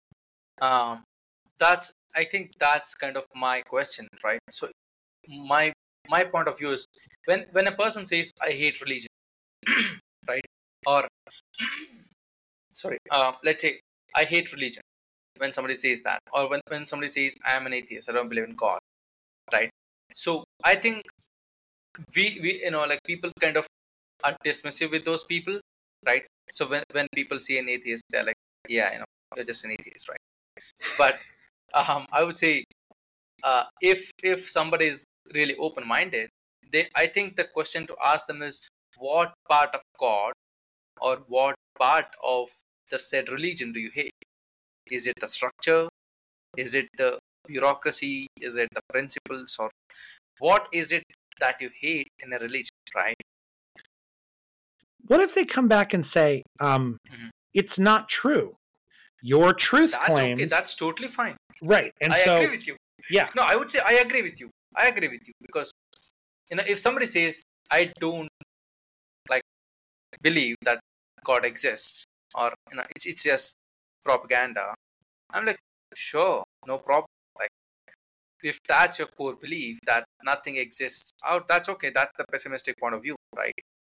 I think that's kind of my question, right? So my point of view is, when a person says I hate religion, right? Or sorry, let's say I hate religion. When somebody says that, or when somebody says I am an atheist, I don't believe in God, right? So I think we like, people kind of are dismissive with those people, right? So when people see an atheist, they're like, yeah, you're just an atheist, right? But I would say, if somebody is really open-minded, I think the question to ask them is, what part of God or what part of the said religion do you hate? Is it the structure? Is it the bureaucracy? Is it the principles? Or what is it that you hate in a religion, right? What if they come back and say, it's not true? Your truth That's claims. okay. That's totally fine. Right. And I so, agree with you. yeah. No, I would say I agree with you. I agree with you because if somebody says I don't like believe that God exists, or it's just propaganda, I'm like, sure, no problem. Like, if that's your core belief that nothing exists out, that's okay. That's the pessimistic point of view, right?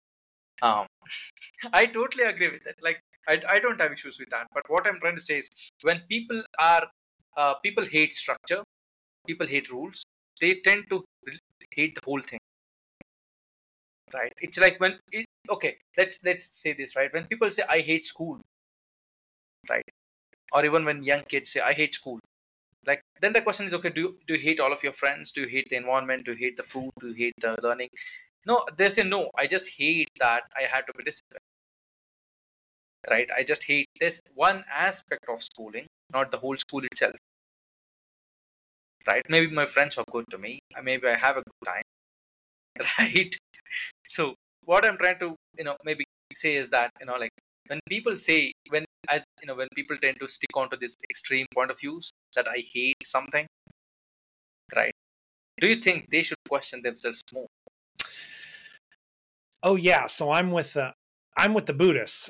I totally agree with that. Like, I don't have issues with that. But what I'm trying to say is, when people hate structure, people hate rules, they tend to hate the whole thing, right? It's like okay, let's say this, right? When people say I hate school, right? Or even when young kids say I hate school, like, then the question is, okay, do you hate all of your friends? Do you hate the environment? Do you hate the food? Do you hate the learning? No, they say no. I just hate that I had to be disciplined, right? I just hate this one aspect of schooling, not the whole school itself, right? Maybe my friends are good to me. Maybe I have a good time, right? So what I'm trying to maybe say is that like, when people say when people tend to stick onto this extreme point of views that I hate something, right? Do you think they should question themselves more? Oh yeah, so I'm with the Buddhists.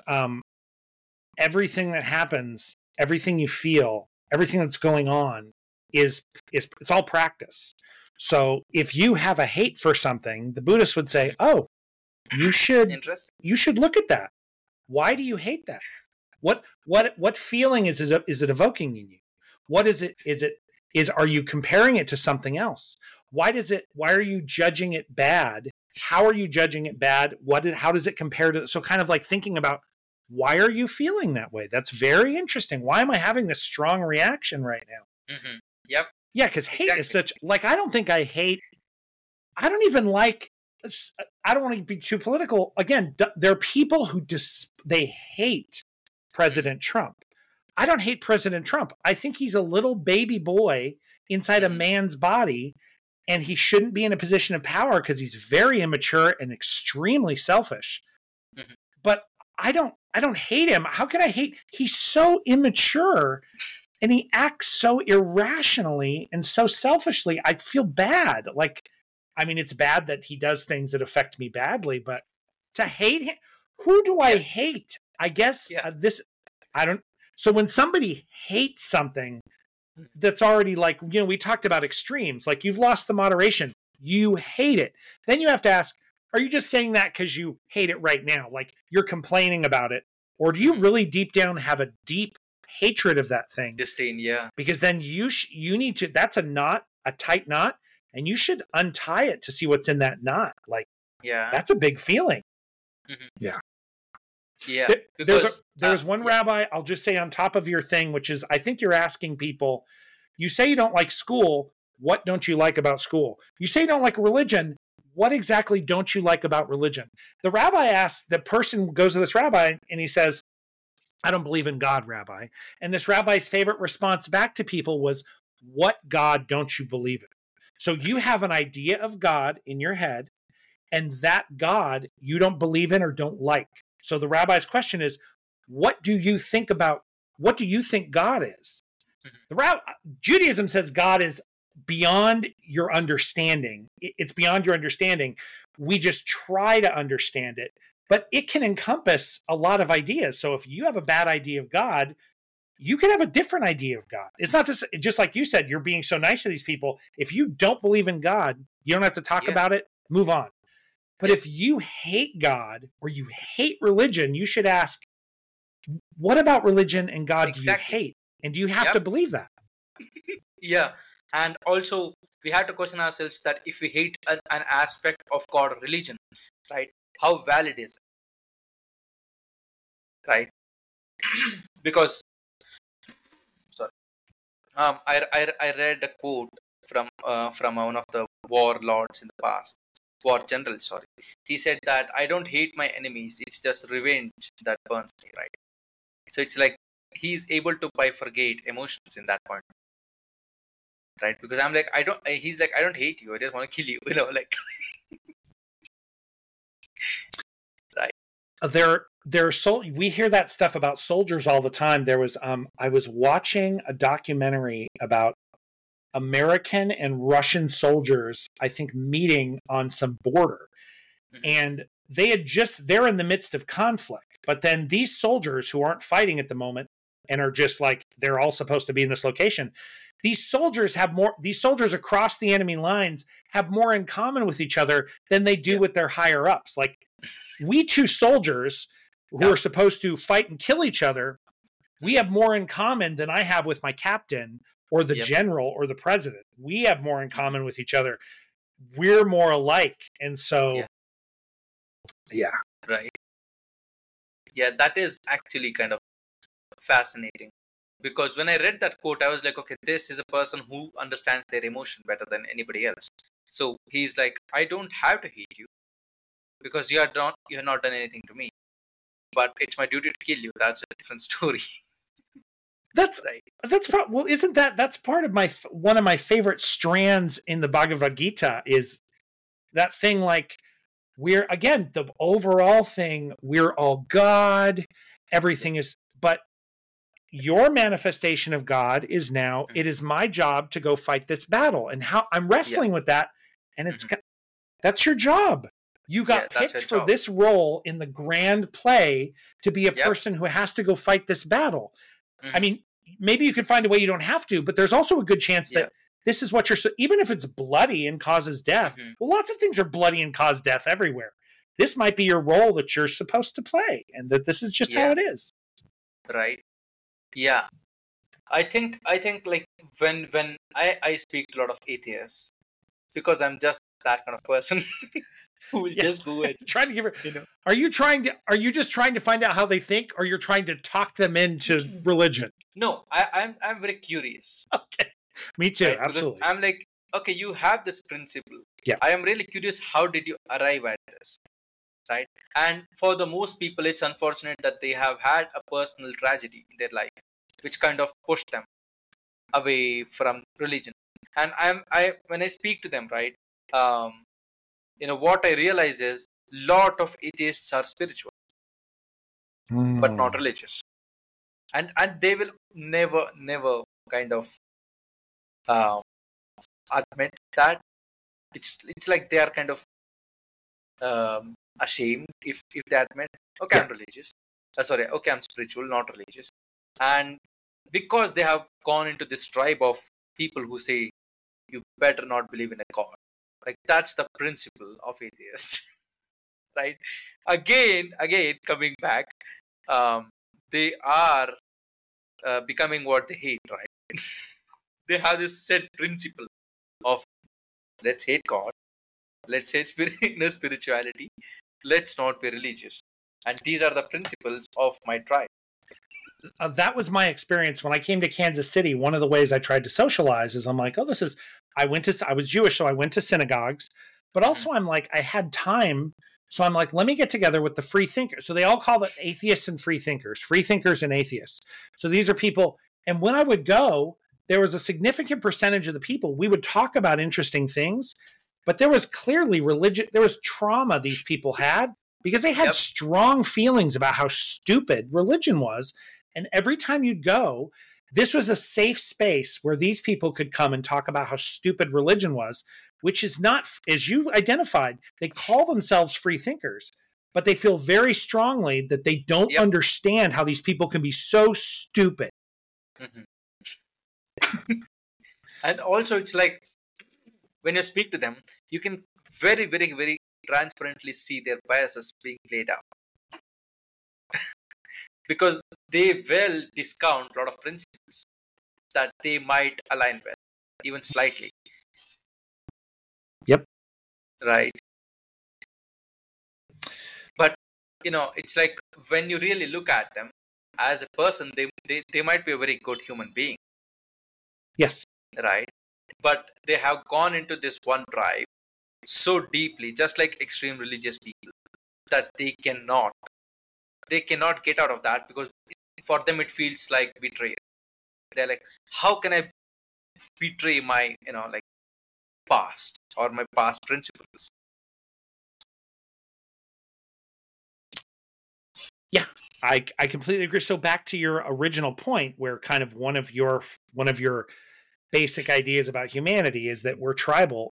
Everything that happens, everything you feel, everything that's going on is it's all practice. So if you have a hate for something, the Buddhists would say, "Oh, you should look at that. Why do you hate that? What feeling is it evoking in you? What is it? Are you comparing it to something else? Why are you judging it bad? How are you judging it bad? How does it compare to? So kind of like thinking about, why are you feeling that way? That's very interesting. Why am I having this strong reaction right now? Mm-hmm. Yep. Yeah, because hate is such, like, I don't think I hate. I don't even like. I don't want to be too political. Again, there are people who they hate President Trump. I don't hate President Trump. I think he's a little baby boy inside a man's body, and he shouldn't be in a position of power because he's very immature and extremely selfish. Mm-hmm. But I don't hate him. How can I hate? He's so immature and he acts so irrationally and so selfishly. I feel bad. Like, I mean, it's bad that he does things that affect me badly, but to hate him, who do I hate? I guess I don't. So when somebody hates something that's already, like, we talked about extremes, like you've lost the moderation, you hate it. Then you have to ask, are you just saying that because you hate it right now? Like, you're complaining about it? Or do you really deep down have a deep hatred of that thing? Disdain, yeah. Because then you need to, that's a knot, a tight knot, and you should untie it to see what's in that knot. Like, that's a big feeling. Mm-hmm. Yeah. Yeah. There's one rabbi, I'll just say on top of your thing, which is, I think you're asking people, you say you don't like school. What don't you like about school? You say you don't like religion. What exactly don't you like about religion? The rabbi asks, the person goes to this rabbi and he says, I don't believe in God, Rabbi. And this rabbi's favorite response back to people was, what God don't you believe in? So you have an idea of God in your head, and that God you don't believe in or don't like. So the rabbi's question is, what do you think God is? Mm-hmm. Judaism says God is beyond your understanding. It's beyond your understanding. We just try to understand it, but it can encompass a lot of ideas. So if you have a bad idea of God, you can have a different idea of God. It's not just like you said, you're being so nice to these people. If you don't believe in God, you don't have to talk about it, move on. But if you hate God or you hate religion, you should ask, what about religion and God do you hate? And do you have to believe that? Yeah. And also, we have to question ourselves that if we hate an aspect of God or religion, right, how valid is it? Right? Because, I read a quote from one of the warlords in the past. War general, sorry. He said that I don't hate my enemies, it's just revenge that burns me, right? So it's like he's able to bifurcate emotions in that point, right? Because I'm like, he's like, I don't hate you, I just want to kill you, like, right? We hear that stuff about soldiers all the time. There was I was watching a documentary about American and Russian soldiers, I think, meeting on some border. And they're in the midst of conflict. But then these soldiers who aren't fighting at the moment and are just like, they're all supposed to be in this location. These soldiers across the enemy lines have more in common with each other than they do with their higher ups. Like, we two soldiers who are supposed to fight and kill each other, we have more in common than I have with my captain or the general or the president. We have more in common with each other. We're more alike. And so, right. Yeah, that is actually kind of fascinating. Because when I read that quote, I was like, okay, this is a person who understands their emotion better than anybody else. So he's like, I don't have to hate you because you have not done anything to me. But it's my duty to kill you. That's a different story. That's isn't that's part of one of my favorite strands in the Bhagavad Gita is that thing, like, we're, again, the overall thing, we're all God, everything is, but your manifestation of God is now, it is my job to go fight this battle. And how I'm wrestling with that. And that's your job. You got picked for this role in the grand play to be a person who has to go fight this battle. I mean, maybe you could find a way you don't have to, but there's also a good chance that this is what even if it's bloody and causes death, well, lots of things are bloody and cause death everywhere. This might be your role that you're supposed to play, and that this is just how it is. Right. Yeah. I think like when I speak to a lot of atheists, because I'm just that kind of person who will just go and trying to give her, are you just trying to find out how they think, or you're trying to talk them into religion? No, I'm very curious. Okay. Me too. Right? Absolutely. Because I'm like, okay, you have this principle. Yeah. I am really curious, how did you arrive at this? Right? And for the most people, it's unfortunate that they have had a personal tragedy in their life, which kind of pushed them away from religion. And when I speak to them, right, what I realize is lot of atheists are spiritual, but not religious, and they will never kind of admit that. It's like they are kind of ashamed if they admit, okay, I'm religious. Okay, I'm spiritual, not religious. And because they have gone into this tribe of people who say you better not believe in a god, like that's the principle of atheists. Right? Again coming back, they are becoming what they hate, right? They have this set principle of, let's hate God, let's hate spirituality, let's not be religious. And these are the principles of my tribe. That was my experience when I came to Kansas City. One of the ways I tried to socialize is I'm like, I was Jewish, so I went to synagogues, but also I'm like, I had time. So I'm like, let me get together with the free thinkers. So they all call it atheists and free thinkers and atheists. So these are people. And when I would go, there was a significant percentage of the people, we would talk about interesting things, but there was clearly there was trauma these people had because they had strong feelings about how stupid religion was. And every time you'd go, this was a safe space where these people could come and talk about how stupid religion was, which is not, as you identified, they call themselves free thinkers, but they feel very strongly that they don't understand how these people can be so stupid. And also, it's like, when you speak to them, you can very, very, very transparently see their biases being played out. Because they will discount a lot of principles that they might align with, even slightly. Yep. Right. But, it's like, when you really look at them as a person, they might be a very good human being. Yes. Right. But they have gone into this one tribe so deeply, just like extreme religious people, that they cannot get out of that, because for them it feels like betrayal. They're like, how can I betray my, like, past or my past principles? Yeah, I completely agree. So back to your original point, where kind of one of your basic ideas about humanity is that we're tribal.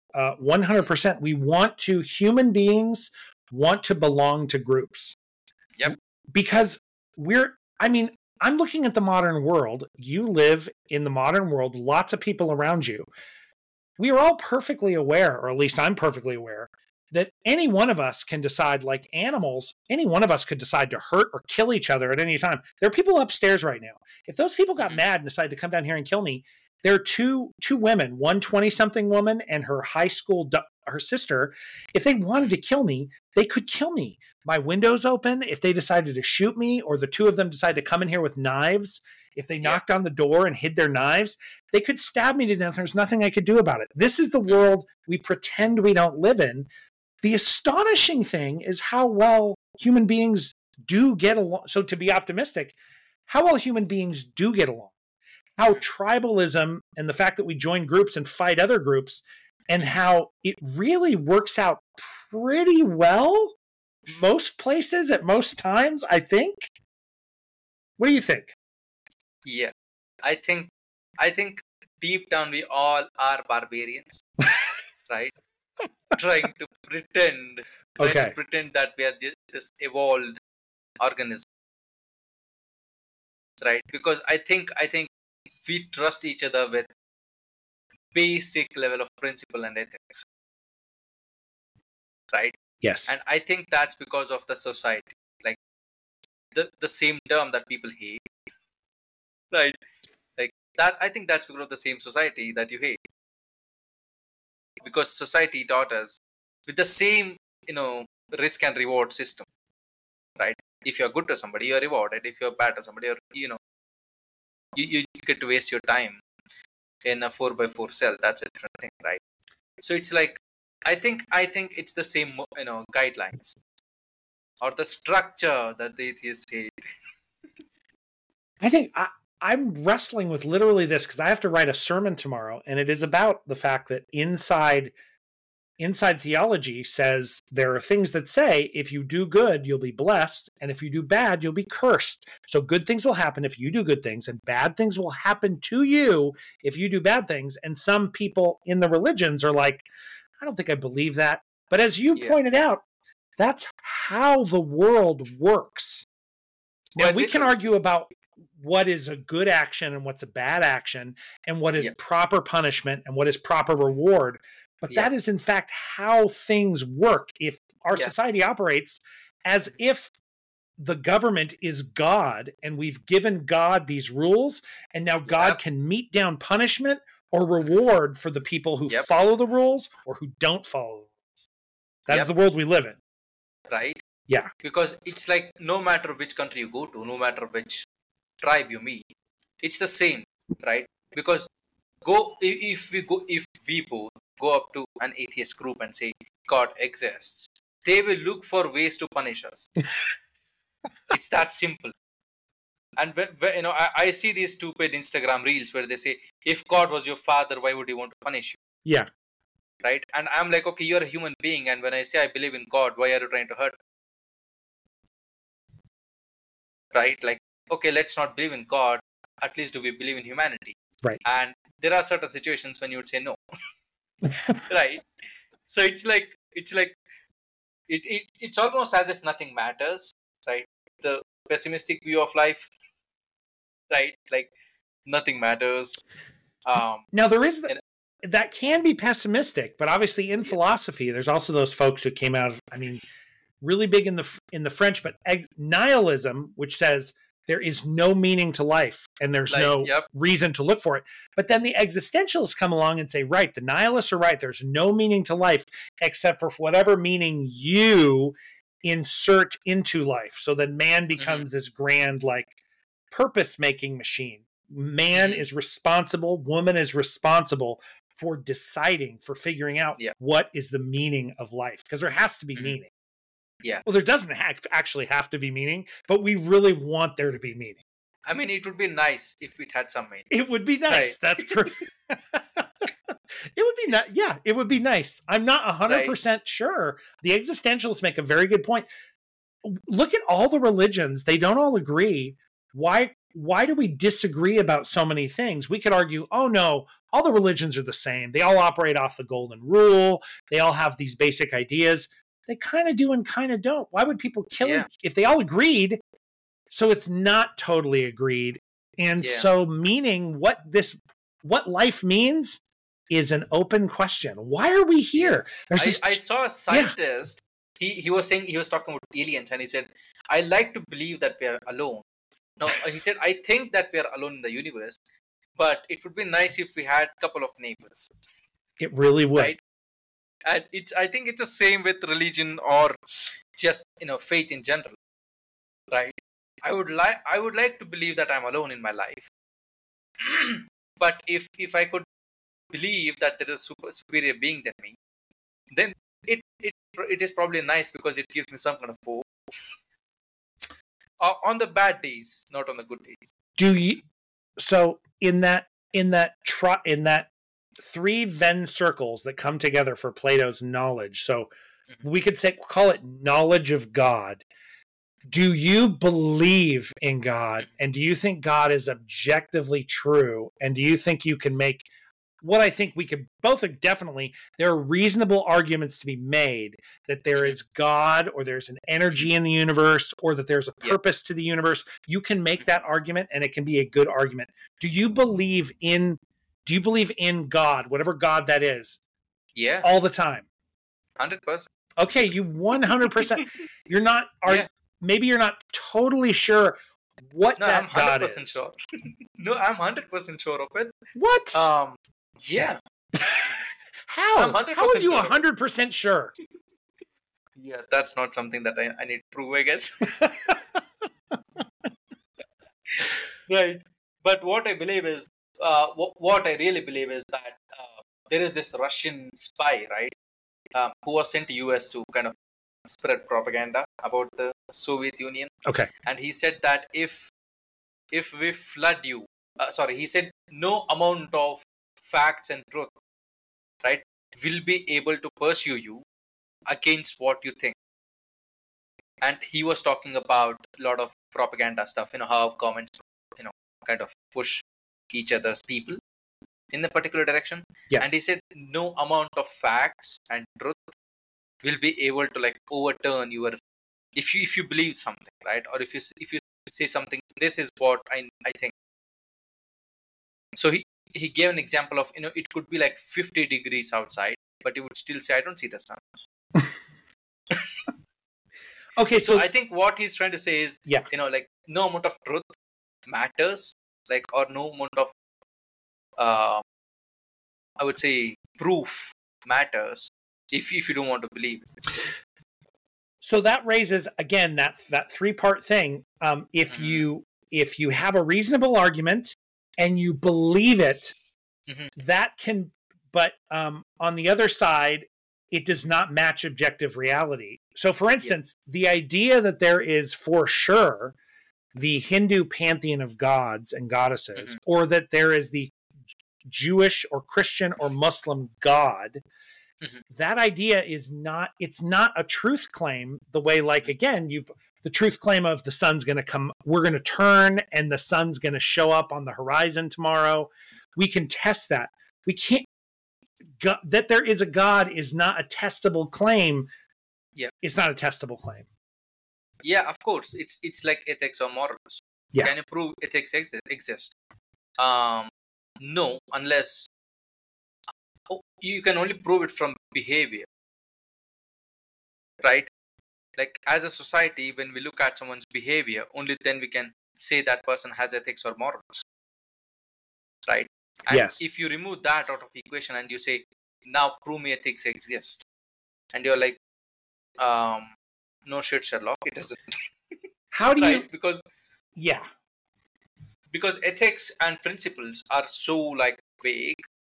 100%. Human beings want to belong to groups. Yep. Because I'm looking at the modern world. You live in the modern world, lots of people around you. We are all perfectly aware, or at least I'm perfectly aware, that any one of us can decide, like animals, any one of us could decide to hurt or kill each other at any time. There are people upstairs right now. If those people got mad and decided to come down here and kill me, there are two women, one 20-something woman and her high school, her sister. If they wanted to kill me, they could kill me. My window's open. If they decided to shoot me, or the two of them decided to come in here with knives, if they knocked on the door and hid their knives, they could stab me to death. There's nothing I could do about it. This is the world we pretend we don't live in. The astonishing thing is how well human beings do get along. So to be optimistic, how well human beings do get along. How tribalism and the fact that we join groups and fight other groups, and how it really works out pretty well most places at most times, I think. What do you think? Yeah, I think deep down we all are barbarians, right? trying to pretend that we are this evolved organism, right? Because I think we trust each other with basic level of principle and ethics, right? Yes. And I think that's because of the society, like the same term that people hate, right? Like that. I think that's because of the same society that you hate, because society taught us with the same, risk and reward system, right? If you're good to somebody, you're rewarded. If you're bad to somebody, you get to waste your time in a 4x4 cell. That's a different thing, right? So it's like, I think it's the same, guidelines or the structure that the atheists hate. I think I'm wrestling with literally this because I have to write a sermon tomorrow, and it is about the fact that inside theology says there are things that say if you do good, you'll be blessed, and if you do bad, you'll be cursed. So good things will happen if you do good things, and bad things will happen to you if you do bad things. And some people in the religions are like, I don't think I believe that. But as you pointed out, that's how the world works. Now, we can argue about what is a good action and what's a bad action, and what is proper punishment and what is proper reward. But that is, in fact, how things work. If our society operates as if the government is God, and we've given God these rules, and now God can mete down punishment or reward for the people who follow the rules or who don't follow the rules. That's the world we live in. Right? Yeah. Because it's like, no matter which country you go to, no matter which tribe you meet, it's the same, right? Because if we both go up to an atheist group and say God exists, they will look for ways to punish us. It's that simple. And I see these stupid Instagram reels where they say, if God was your father, why would he want to punish you? Yeah. Right? And I'm like, okay, you're a human being, and when I say I believe in God, why are you trying to hurt me? Right? Like, okay, let's not believe in God. At least do we believe in humanity? Right. And there are certain situations when you would say no. Right? So it's almost as if nothing matters, right? The pessimistic view of life, right? Like, nothing matters. Now there is that can be pessimistic, but obviously in philosophy, there's also those folks who came out of, really big in the French, but nihilism, which says there is no meaning to life and there's no reason to look for it. But then the existentialists come along and say, right, the nihilists are right. There's no meaning to life except for whatever meaning you insert into life. So then man becomes this grand, like, purpose-making machine. Man is responsible, woman is responsible for deciding, for figuring out what is the meaning of life. Because there has to be meaning. Yeah. Well, there doesn't actually have to be meaning, but we really want there to be meaning. I mean, it would be nice if it had some meaning. It would be nice. Right. That's correct. It would be nice. Yeah, it would be nice. I'm not 100% sure. The existentialists make a very good point. Look at all the religions. They don't all agree. Why do we disagree about so many things? We could argue, oh no, all the religions are the same. They all operate off the golden rule. They all have these basic ideas. They kind of do and kind of don't. Why would people kill if they all agreed? So it's not totally agreed. And so meaning what life means is an open question. Why are we here? I saw a scientist. He was saying, he was talking about aliens, and he said, I like to believe that we are alone. No, he said, I think that we are alone in the universe, but it would be nice if we had a couple of neighbors. It really would. Right? And I think it's the same with religion or just, faith in general. Right? I would like to believe that I'm alone in my life. But if I could believe that there is a superior being than me, then it is probably nice because it gives me some kind of hope. On the bad days, not on the good days. So in that three Venn circles that come together for Plato's knowledge, so we could call it knowledge of God. Do you believe in God, and do you think God is objectively true, and do you think you can make what I think we could both definitely, there are reasonable arguments to be made that there is God, or there's an energy in the universe, or that there's a purpose to the universe. You can make that argument, and it can be a good argument. Do you believe in God, whatever God that is? Yeah. All the time? 100%. Okay, you 100%. You're not, maybe you're not totally sure what that God is. I'm 100% sure. No, I'm 100% sure of it. What? Yeah. How? How are you 100% sure? Yeah, that's not something that I need to prove, I guess. Right. But what I believe is, what I really believe is that there is this Russian spy, right, who was sent to US to kind of spread propaganda about the Soviet Union. Okay. And he said that if we flood you, he said no amount of facts and truth, right, will be able to pursue you against what you think. And he was talking about a lot of propaganda stuff, how governments, kind of push each other's people in a particular direction. Yes. And he said no amount of facts and truth will be able to overturn your, if you believe something, right, or if you say something, this is what I think. So he gave an example of, it could be 50 degrees outside, but he would still say, I don't see the sun. Okay, so I think what he's trying to say is, no amount of truth matters, or no amount of, I would say, proof matters if you don't want to believe it. So that raises, again, that three-part thing. If you have a reasonable argument and you believe it, that can, but on the other side, it does not match objective reality. So for instance, the idea that there is for sure the Hindu pantheon of gods and goddesses, or that there is the Jewish or Christian or Muslim God, that idea is not, it's not a truth claim the way, again, the truth claim of the sun's going to come, we're going to turn and the sun's going to show up on the horizon tomorrow. We can test that. We can't, that there is a God is not a testable claim. Yeah. It's not a testable claim. Yeah, of course. It's like ethics or morals. Yeah. Can you prove ethics exist? No, unless you can only prove it from behavior. Right? As a society, when we look at someone's behavior, only then we can say that person has ethics or morals. Right? And yes. If you remove that out of the equation and you say, now prove me ethics exist, and you're like, no shit, Sherlock, it doesn't. How do you? Because ethics and principles are so vague,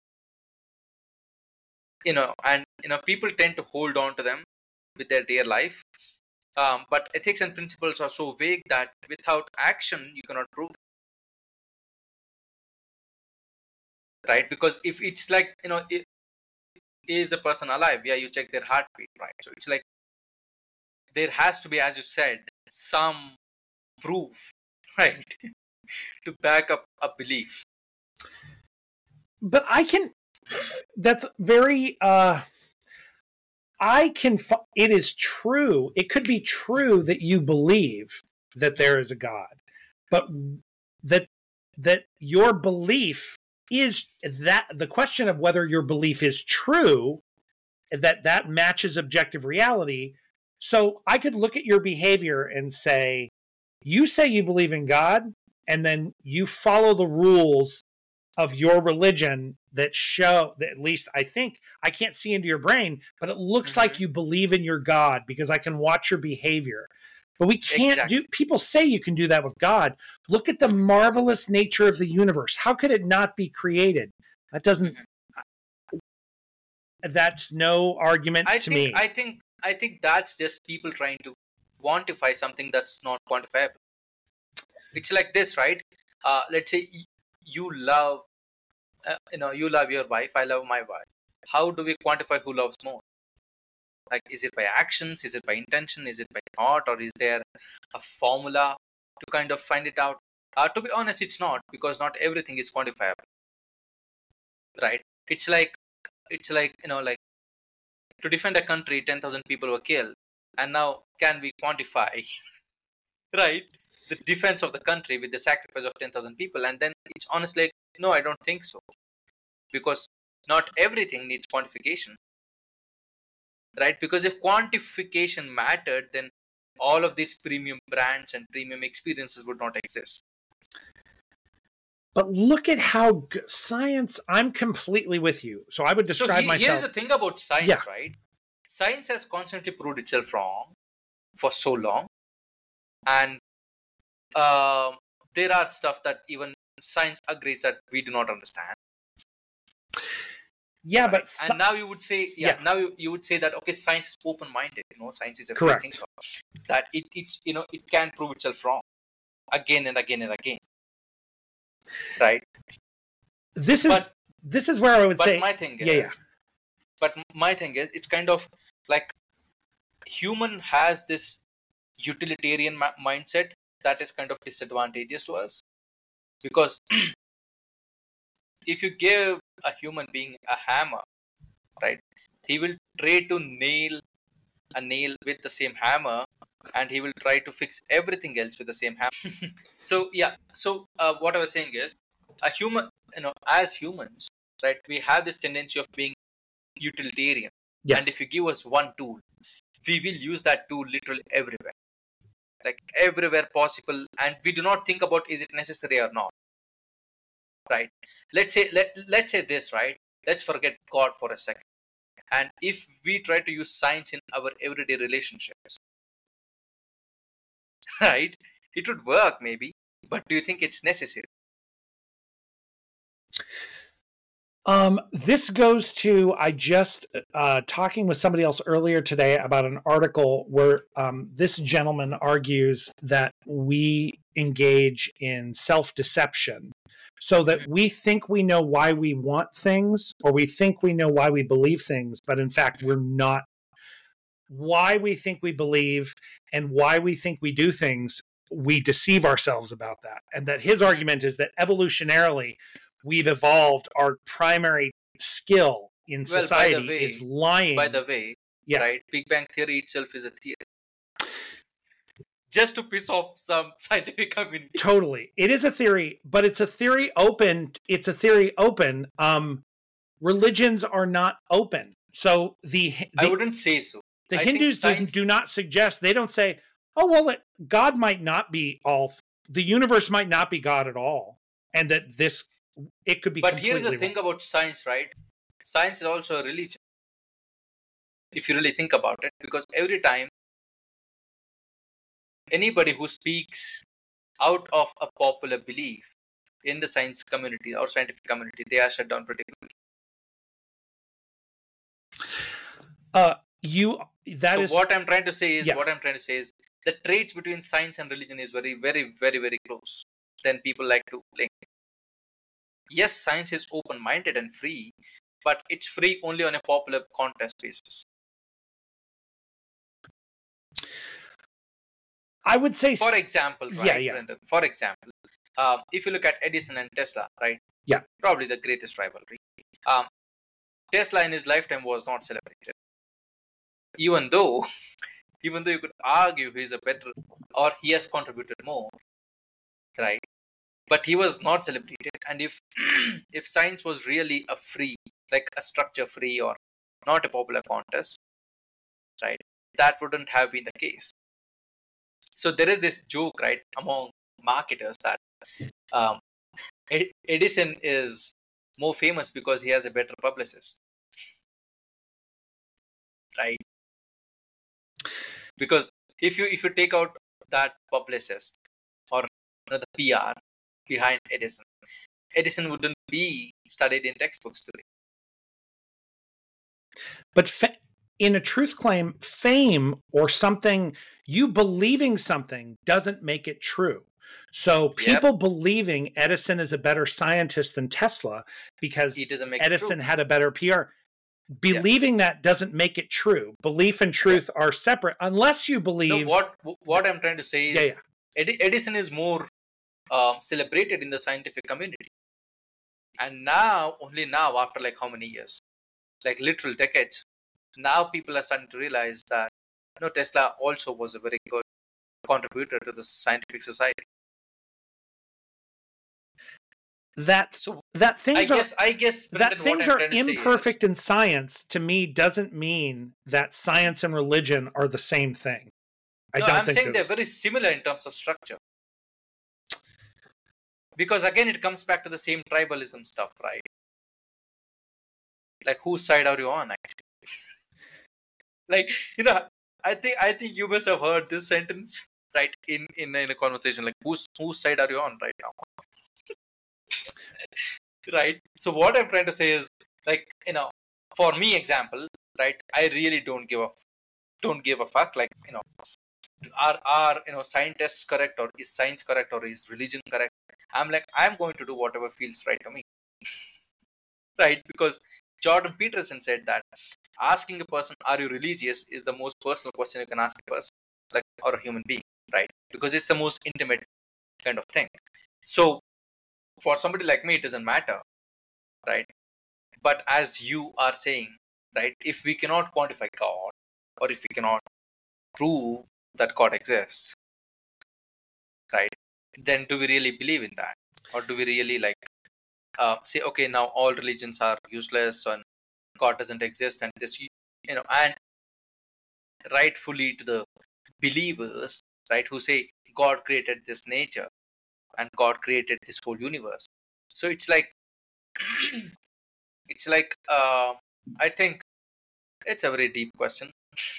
and people tend to hold on to them with their dear life. But ethics and principles are so vague that without action you cannot prove them. right? Because if it's like, is a person alive? Yeah, you check their heartbeat, right? So it's like there has to be, as you said, some proof, right, to back up a belief. But that's very, it is true. It could be true that you believe that there is a God, but that your belief is that the question of whether your belief is true, that matches objective reality. So I could look at your behavior and say, you say you believe in God, and then you follow the rules of your religion that show that, at least I think, I can't see into your brain, but it looks like you believe in your God because I can watch your behavior. But we can't people say you can do that with God. Look at the marvelous nature of the universe. How could it not be created? That doesn't, that's no argument to me. I think that's just people trying to quantify something that's not quantifiable. It's like this, right? Let's say you love, you love your wife. I love my wife. How do we quantify who loves more? Like, is it by actions? Is it by intention? Is it by thought? Or is there a formula to kind of find it out? To be honest, it's not, because not everything is quantifiable, right? It's like, like to defend a country, 10,000 people were killed, and now can we quantify, right, the defense of the country with the sacrifice of 10,000 people? And then it's honestly like, no, I don't think so, because not everything needs quantification, right? Because if quantification mattered, then all of these premium brands and premium experiences would not exist. But look at how science, I'm completely with you. So I would describe myself. Here's the thing about science, right? Science has constantly proved itself wrong for so long. And there are stuff that even science agrees that we do not understand. Yeah, right? but and now you would say, now you would say that, okay, science is open-minded. Science is a free correct thinker. That it can prove itself wrong again and again and again. Right. This is where I would say. My thing is, But my thing is, it's kind of like human has this utilitarian mindset that is kind of disadvantageous to us, because if you give a human being a hammer, right, he will try to nail a nail with the same hammer, and he will try to fix everything else with the same hammer. So what I was saying is, a human, as humans, right, we have this tendency of being utilitarian. Yes. And if you give us one tool, we will use that tool literally everywhere, like everywhere possible, and we do not think about, is it necessary or not, right? Let's say this, right? Let's forget God for a second, and if we try to use science in our everyday relationships, right, it would work maybe, but do you think it's necessary? This goes to, I just talking with somebody else earlier today about an article where this gentleman argues that we engage in self-deception, so that we think we know why we want things, or we think we know why we believe things, but in fact we're not. Why we think we believe and why we think we do things, we deceive ourselves about that. And that his argument is that evolutionarily, we've evolved, our primary skill in society is lying. By the way, right, Big Bang Theory itself is a theory. Just to piss off some scientific community. Totally. It is a theory, but it's a theory open. Religions are not open. So I wouldn't say so. The Hindus do not suggest, they don't say, oh, well, God might not be all, the universe might not be God at all. And that it could be. But here's the thing about science, right? Science is also a religion, if you really think about it, because every time anybody who speaks out of a popular belief in the science community or scientific community, they are shut down pretty quickly. What I'm trying to say is the traits between science and religion is very, very, very, very close than people like to link. Yes, science is open-minded and free, but it's free only on a popular contest basis. I would say, For example, yeah, right, yeah, Brendan? For example, if you look at Edison and Tesla, right? Yeah. Probably the greatest rivalry. Tesla in his lifetime was not celebrated, even though, even though you could argue he's a better or he has contributed more, right? But he was not celebrated. And if if science was really a free, like a structure free or not a popular contest, right? That wouldn't have been the case. So there is this joke, right, among marketers that um, Edison is more famous because he has a better publicist, right? Because if you take out that publicist or the PR behind Edison, Edison wouldn't be studied in textbooks today. but in a truth claim, fame or something, you believing something doesn't make it true. So people believing Edison is a better scientist than Tesla because It doesn't make Edison it true. had a better PR. Believing that doesn't make it true. Belief and truth are separate unless you believe. No, what I'm trying to say is yeah. Edison is more celebrated in the scientific community, and now only now after like how many years, like literal decades, now people are starting to realize that Tesla also was a very good contributor to the scientific society. That things are imperfect in science to me doesn't mean that science and religion are the same thing. I'm saying they're very similar in terms of structure. Because again, it comes back to the same tribalism stuff, right? Like, whose side are you on, actually? Like, I think you must have heard this sentence, right, in a conversation. Like, whose side are you on right now? Right. So what I'm trying to say is, like, for me, example, right? I really don't give a fuck. Like, are scientists correct, or is science correct, or is religion correct? I'm going to do whatever feels right to me. Right? Because Jordan Peterson said that asking a person, "Are you religious?" is the most personal question you can ask a person, like, or a human being, right? Because it's the most intimate kind of thing. So for somebody like me, it doesn't matter, right? But as you are saying, right, if we cannot quantify God, or if we cannot prove that God exists, right, then do we really believe in that? Or do we really say, okay, now all religions are useless and God doesn't exist, and this, and rightfully to the believers, right, who say God created this nature and God created this whole universe. So it's like, I think it's a very deep question.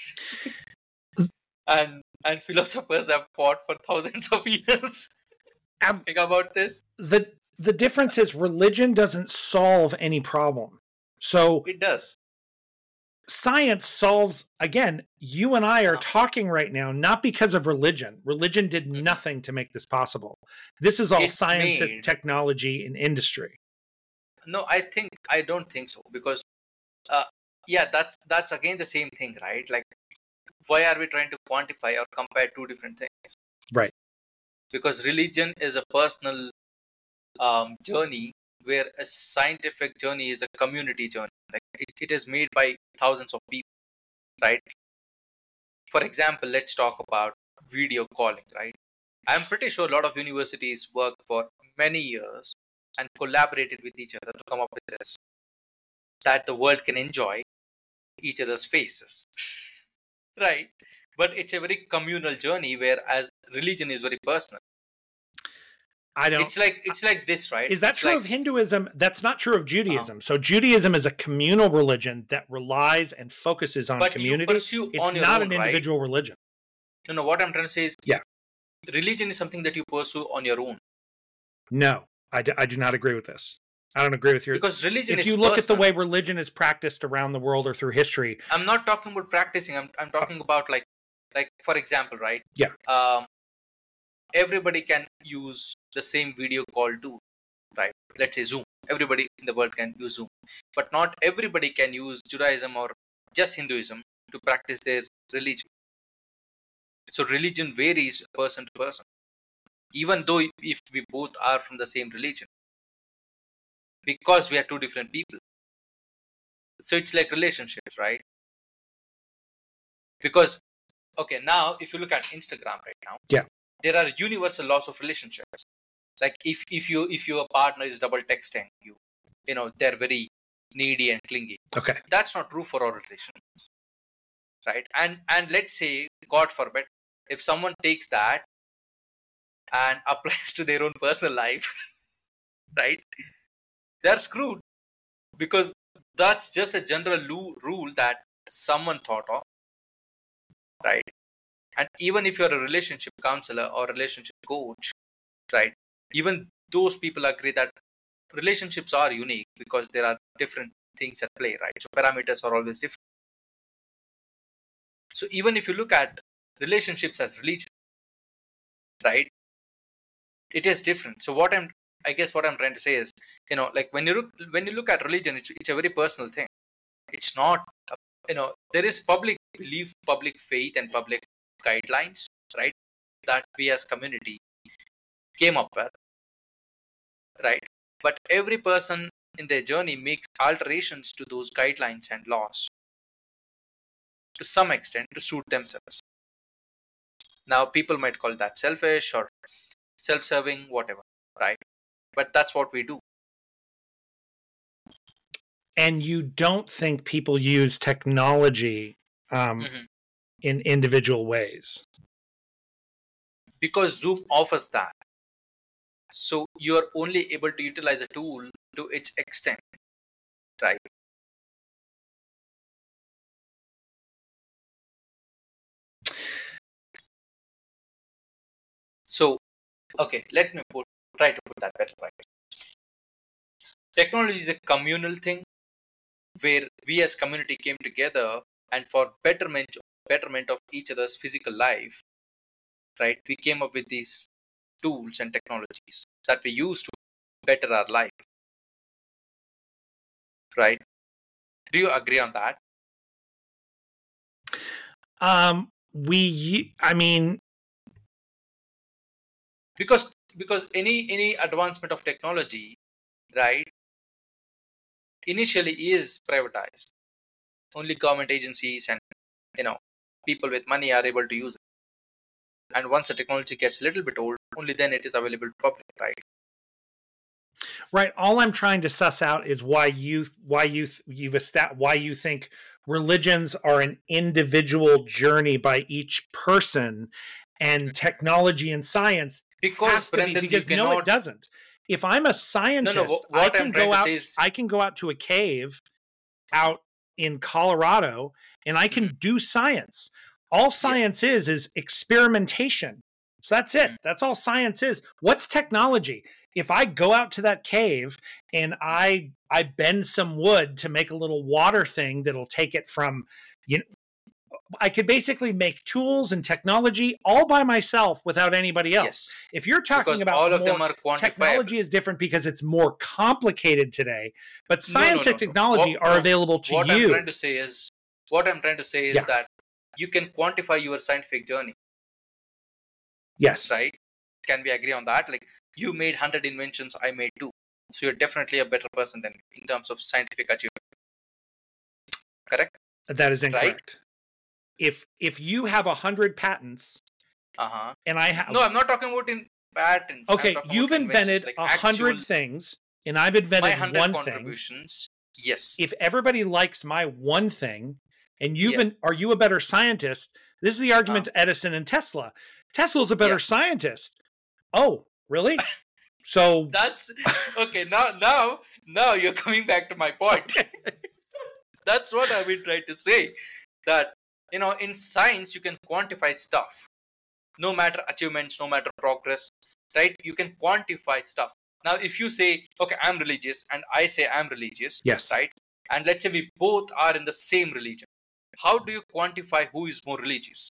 and philosophers have fought for thousands of years about this. The difference is religion doesn't solve any problem. So it does. Science solves, again, you and I are talking right now, not because of religion. Religion did nothing to make this possible. This is all science and technology and industry. No, I don't think so, because that's again the same thing, right? Like, why are we trying to quantify or compare two different things? Right. Because religion is a personal journey, where a scientific journey is a community journey. Like, it is made by thousands of people, right? For example, let's talk about video calling, right? I'm pretty sure a lot of universities worked for many years and collaborated with each other to come up with this, that the world can enjoy each other's faces. Right? But it's a very communal journey, whereas religion is very personal. It's like this, right? Is that true of Hinduism? That's not true of Judaism. So Judaism is a communal religion that relies and focuses on community. It's not an individual religion. No, what I'm trying to say is, religion is something that you pursue on your own. No, I do not agree with this. I don't agree with your... Because religion is If you look at the way religion is practiced around the world or through history... I'm not talking about practicing. I'm talking about, like, for example, right? Yeah. Everybody can use the same video call tool, right? Let's say Zoom. Everybody in the world can use Zoom, but not everybody can use Judaism or just Hinduism to practice their religion. So religion varies person to person, even though if we both are from the same religion, because we are two different people. So it's like relationships, right? Because okay, now if you look at Instagram right now, Yeah. there are universal laws of relationships. Like if your partner is double texting you, they're very needy and clingy. Okay. That's not true for our relations, right? And let's say, God forbid, if someone takes that and applies to their own personal life, right? They're screwed, because that's just a general rule that someone thought of, right? And even if you're a relationship counselor or relationship coach, right? Even those people agree that relationships are unique because there are different things at play, right? So parameters are always different. So even if you look at relationships as religion, right, it is different. So I guess what I'm trying to say is, like when you look at religion, it's a very personal thing. It's not, there is public belief, public faith, and public guidelines, right, that we as community came up with, right? But every person in their journey makes alterations to those guidelines and laws to some extent to suit themselves. Now, people might call that selfish or self-serving, whatever, right? But that's what we do. And you don't think people use technology in individual ways? Because Zoom offers that. So you are only able to utilize a tool to its extent, right? So, okay, let me try to put that better, right? Technology is a communal thing where we as community came together, and for betterment of each other's physical life, right? We came up with these tools and technologies that we use to better our life, right? Do you agree on that? I mean, because any advancement of technology, right, initially is privatized. Only government agencies and people with money are able to use it. And once the technology gets a little bit old, only then it is available to public, right? Right. All I'm trying to suss out is why you think religions are an individual journey by each person, and technology and science because Brendan, because no, it doesn't. If I'm a scientist, I can go out to a cave out in Colorado and I can do science. All science is experimentation. So that's it. That's all science is. What's technology? If I go out to that cave and I bend some wood to make a little water thing that'll take it from, I could basically make tools and technology all by myself without anybody else. Yes. If you're talking about all of them are quantifiable. Technology is different because it's more complicated today, but science and technology are available to you. What I'm trying to say is that you can quantify your scientific journey. Yes. Right? Can we agree on that? Like, you made 100 inventions, I made 2. So you're definitely a better person than me in terms of scientific achievement. Correct? That is incorrect. Right? If you have 100 patents, and I have... No, I'm not talking about in patents. Okay, you've invented 100 things, and I've invented my 100 one contributions. Thing. Yes. If everybody likes my one thing, and are you a better scientist? This is the argument to Edison and Tesla. Tesla's a better scientist. Oh, really? So that's okay. Now you're coming back to my point. That's what I've been trying to say. That in science you can quantify stuff. No matter achievements, no matter progress, right? You can quantify stuff. Now, if you say, okay, I'm religious, and I say I'm religious, yes, right? And let's say we both are in the same religion. How do you quantify who is more religious?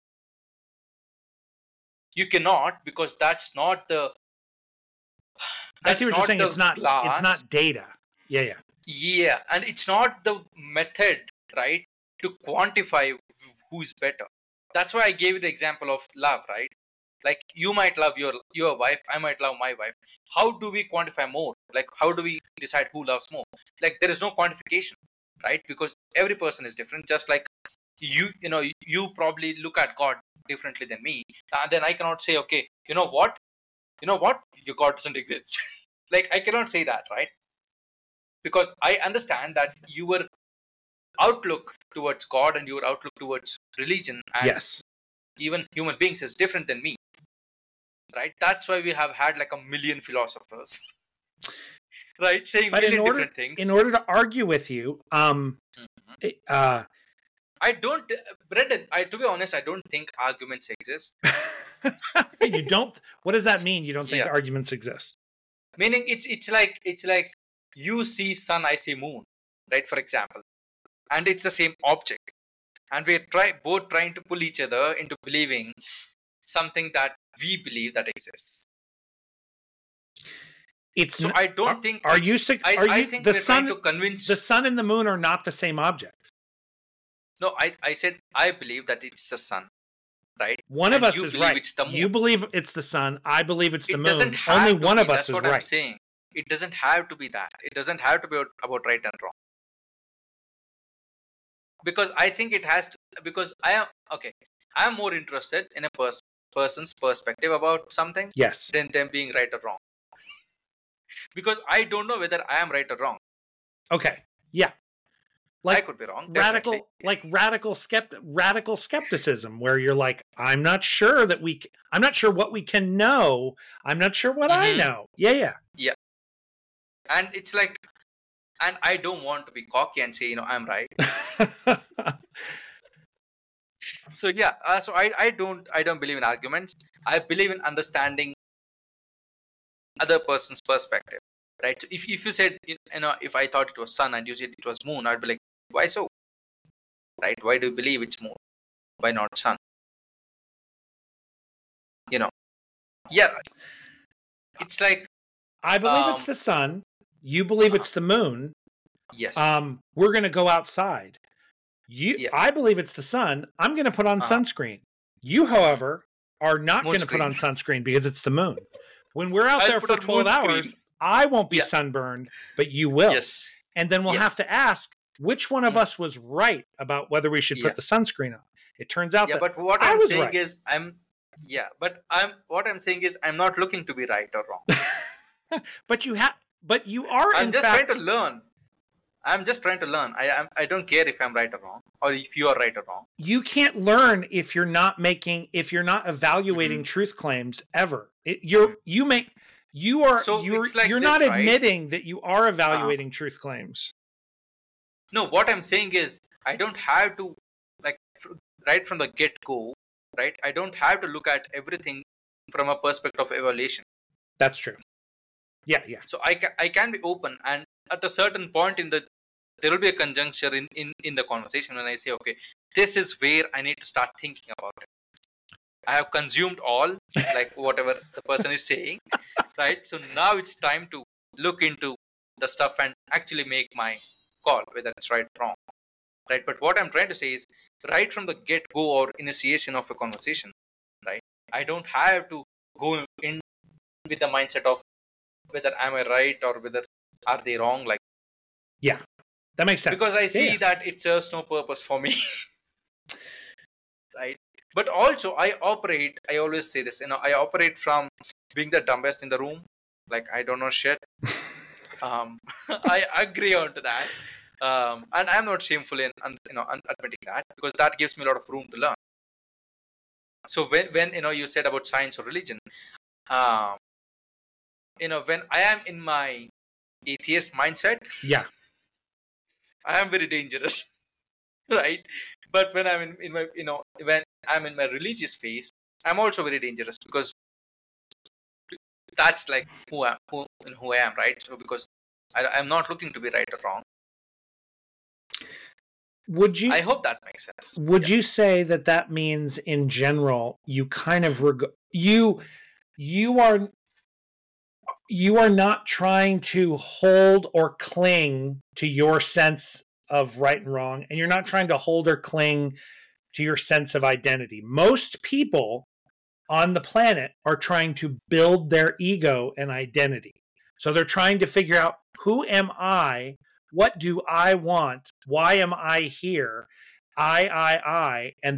You cannot, because that's not the. I see what you're saying. It's not data. Yeah. Yeah, and it's not the method, right, to quantify who's better. That's why I gave you the example of love, right? Like you might love your wife, I might love my wife. How do we quantify more? Like how do we decide who loves more? Like there is no quantification, right? Because every person is different. Just like you probably look at God differently than me, and then I cannot say, okay, you know what, your God doesn't exist. Like I cannot say that, right? Because I understand that your outlook towards God and your outlook towards religion and Yes. even human beings is different than me, right? That's why we have had like a million philosophers, right, saying But million different things. in order to argue with you, I don't, Brendan. To be honest, I don't think arguments exist. you don't. What does that mean? You don't think Yeah. arguments exist? Meaning, it's like you see sun, I see moon, right? For example, and it's the same object, and we're both trying to pull each other into believing something that we believe that exists. So I don't think. Are you? I think the we're sun? trying to convince The sun and the moon are not the same object. No, I said I believe that it's the sun, right? One of And us you is believe right. it's the moon. You believe it's the sun. I believe it's the It moon. doesn't have Only to one be. of us That's is what I'm right. saying. It doesn't have to be that. It doesn't have to be about right and wrong. Because I think it has to. Because I am more interested in a person's perspective about something Yes. than them being right or wrong. Because I don't know whether I am right or wrong. Okay. Yeah. I could be wrong. Definitely. radical skepticism, where you're like, I'm not sure what we can know. I'm not sure what I know. Yeah. And it's like, and I don't want to be cocky and say, I'm right. So yeah, so I don't believe in arguments. I believe in understanding other person's perspective, right? So if you said, if I thought it was sun and you said it was moon, I'd be like, why so? Right? Why do you believe it's moon? Why not sun? Yeah. It's like, I believe it's the sun. You believe it's the moon. yes. We're going to go outside. Yeah. I believe it's the sun. I'm going to put on sunscreen. You, however, are not going to put on sunscreen because it's the moon. When we're out there for 12 hours, I won't be sunburned, but you will. Yes. And then we'll have to ask which one of us was right about whether we should put the sunscreen on. It turns out that but what I I'm was saying right. is what I'm saying is I'm not looking to be right or wrong. But you are I'm just trying to learn. I'm just trying to learn. I don't care if I'm right or wrong, or if you are right or wrong. You can't learn if you're not evaluating truth claims ever. You're not admitting that you are evaluating truth claims. No, what I'm saying is I don't have to, like, right from the get-go, right? I don't have to look at everything from a perspective of evaluation. That's true. Yeah. So I can be open, and at a certain point there will be a conjuncture in the conversation when I say, okay, this is where I need to start thinking about it. I have consumed all, like, whatever the person is saying, right? So now it's time to look into the stuff and actually make my call, whether it's right or wrong, right? But what I'm trying to say is, right from the get-go or initiation of a conversation, right, I don't have to go in with the mindset of whether am I right or whether are they wrong, like, yeah, that makes sense. Because I see that it serves no purpose for me. Right? But also I always say this, I operate from being the dumbest in the room. Like, I don't know shit. I agree on to that. And I'm not shameful in admitting that, because that gives me a lot of room to learn. So when you said about science or religion, when I am in my atheist mindset, I am very dangerous, right? But when I'm in my, when I'm in my religious phase, I'm also very dangerous, because that's like who I am, right? So because I'm not looking to be right or wrong. I hope that makes sense. Would you say that means in general you kind of you are not trying to hold or cling to your sense of right and wrong, and you're not trying to hold or cling to your sense of identity. Most people on the planet are trying to build their ego and identity. So they're trying to figure out, who am I? What do I want? Why am I here? I. And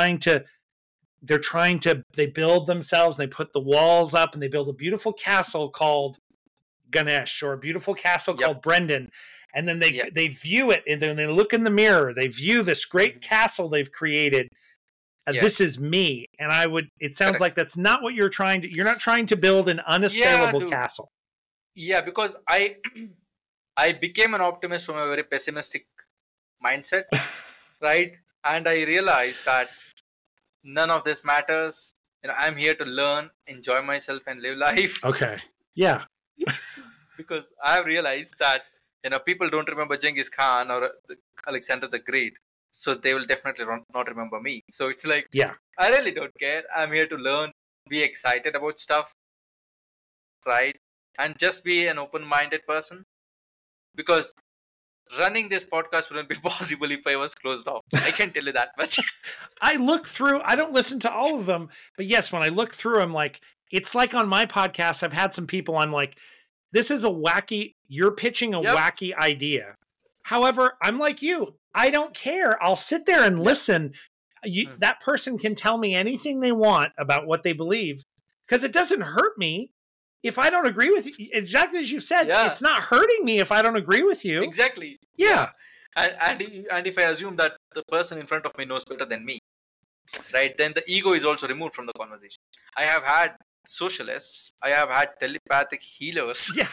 they build themselves, and they put the walls up, and they build a beautiful castle called Ganesh, or a beautiful castle called Brendan. And then they view it, and then they look in the mirror, they view this great castle they've created. This is me. And it sounds like that's not what you're not trying to build an unassailable castle. Yeah, because I became an optimist from a very pessimistic mindset, right? And I realized that none of this matters. I'm here to learn, enjoy myself, and live life. Okay. Yeah. Because I have realized that people don't remember Genghis Khan or Alexander the Great, so they will definitely not remember me. So it's like, I really don't care. I'm here to learn, be excited about stuff, right? And just be an open-minded person. Because running this podcast wouldn't be possible if I was closed off. I can tell you that much. I look through, I don't listen to all of them, but yes, when I look through, I'm like, it's like on my podcast, I've had some people, I'm like, this is you're pitching a wacky idea. However, I'm like you. I don't care. I'll sit there and listen. That person can tell me anything they want about what they believe, because it doesn't hurt me if I don't agree with you. Exactly as you said, it's not hurting me if I don't agree with you. Exactly. Yeah. And if I assume that the person in front of me knows better than me, right, then the ego is also removed from the conversation. I have had socialists. I have had telepathic healers. Yeah.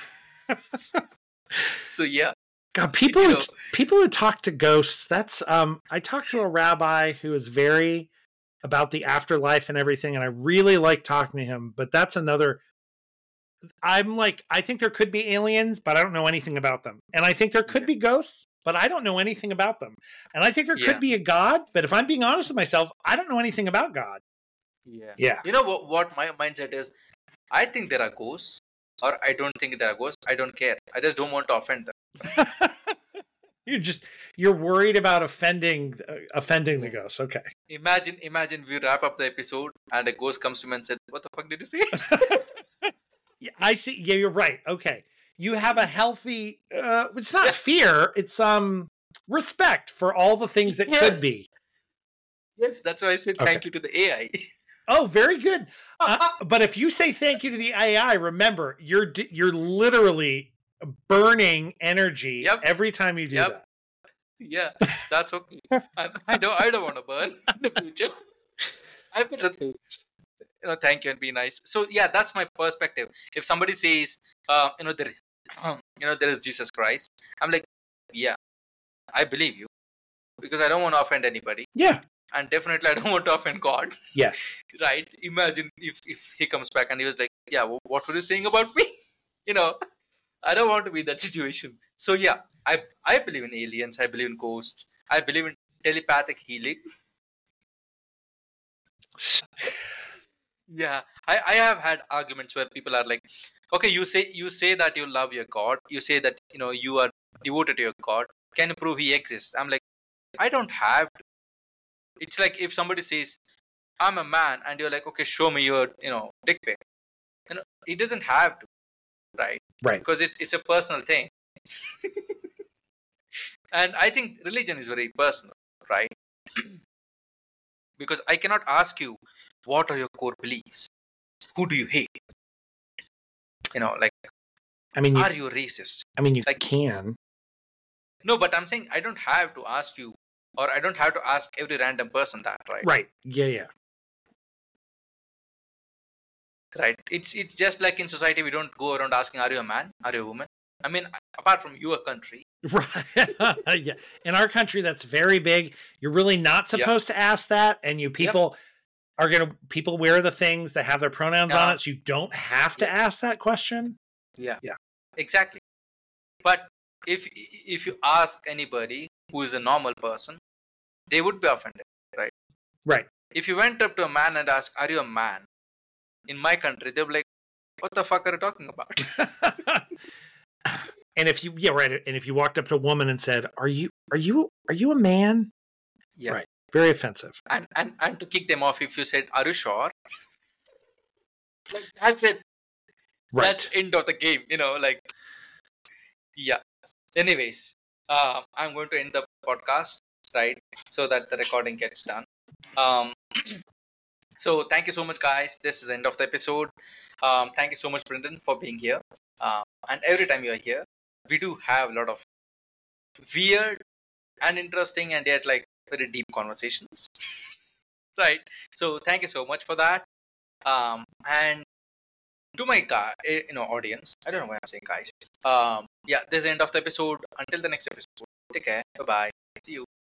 So yeah. God, people who talk to ghosts. That's I talked to a rabbi who is very about the afterlife and everything, and I really like talking to him. But that's another. I'm like, I think there could be aliens, but I don't know anything about them. And I think there could be ghosts, but I don't know anything about them. And I think there could be a God, but if I'm being honest with myself, I don't know anything about God. Yeah. You know what my mindset is? I think there are ghosts, or I don't think there are ghosts. I don't care. I just don't want to offend them. You're worried about offending the ghosts. Okay. Imagine we wrap up the episode and a ghost comes to me and said, "What the fuck did you say?" Yeah, I see. Yeah, you're right. Okay. You have a healthy, it's not fear, it's respect for all the things that could be. Yes, that's why I said thank you to the AI. Oh, very good. But if you say thank you to the AI, remember, you're literally burning energy every time you do that. Yeah, that's okay. I don't want to burn in the future. I better say, thank you and be nice. So yeah, that's my perspective. If somebody says, there is Jesus Christ, I'm like, yeah, I believe you, because I don't want to offend anybody. Yeah. And definitely I don't want to offend God. Yes. Right? Imagine if he comes back and he was like, yeah, what were you saying about me? I don't want to be in that situation. So yeah, I believe in aliens. I believe in ghosts. I believe in telepathic healing. Yeah, I have had arguments where people are like, okay, you say that you love your God. You say that you are devoted to your God. Can you prove he exists? I'm like, I don't have to. It's like if somebody says, I'm a man, and you're like, okay, show me your dick pic. It doesn't have to, right? Right. Because it's a personal thing. And I think religion is very personal, right? Because I cannot ask you, what are your core beliefs? Who do you hate? Are you racist? I mean, you can. No, but I'm saying I don't have to ask you, or I don't have to ask every random person that, right? Right. Yeah. Right. It's just like in society, we don't go around asking, are you a man? Are you a woman? I mean, apart from your country. Right. Yeah. In our country, that's very big. You're really not supposed to ask that. And people people wear the things that have their pronouns on it. So you don't have to ask that question. Yeah. Exactly. But if you ask anybody who is a normal person, they would be offended, right? Right. If you went up to a man and asked, are you a man? In my country, they'll be like, what the fuck are you talking about? And if you and if you walked up to a woman and said, "Are you a man?" Yeah. Right. Very offensive. And to kick them off, if you said, "Are you sure?" Like, that's it. Right. That's end of the game. Yeah. Anyways, I'm going to end the podcast, right, so that the recording gets done. So thank you so much, guys. This is the end of the episode. Thank you so much, Brendan, for being here. And every time you're here, we do have a lot of weird and interesting and yet like very deep conversations, right? So thank you so much for that. And to my audience, I don't know why I'm saying guys. Yeah, this is the end of the episode. Until the next episode, take care. Bye bye. See you.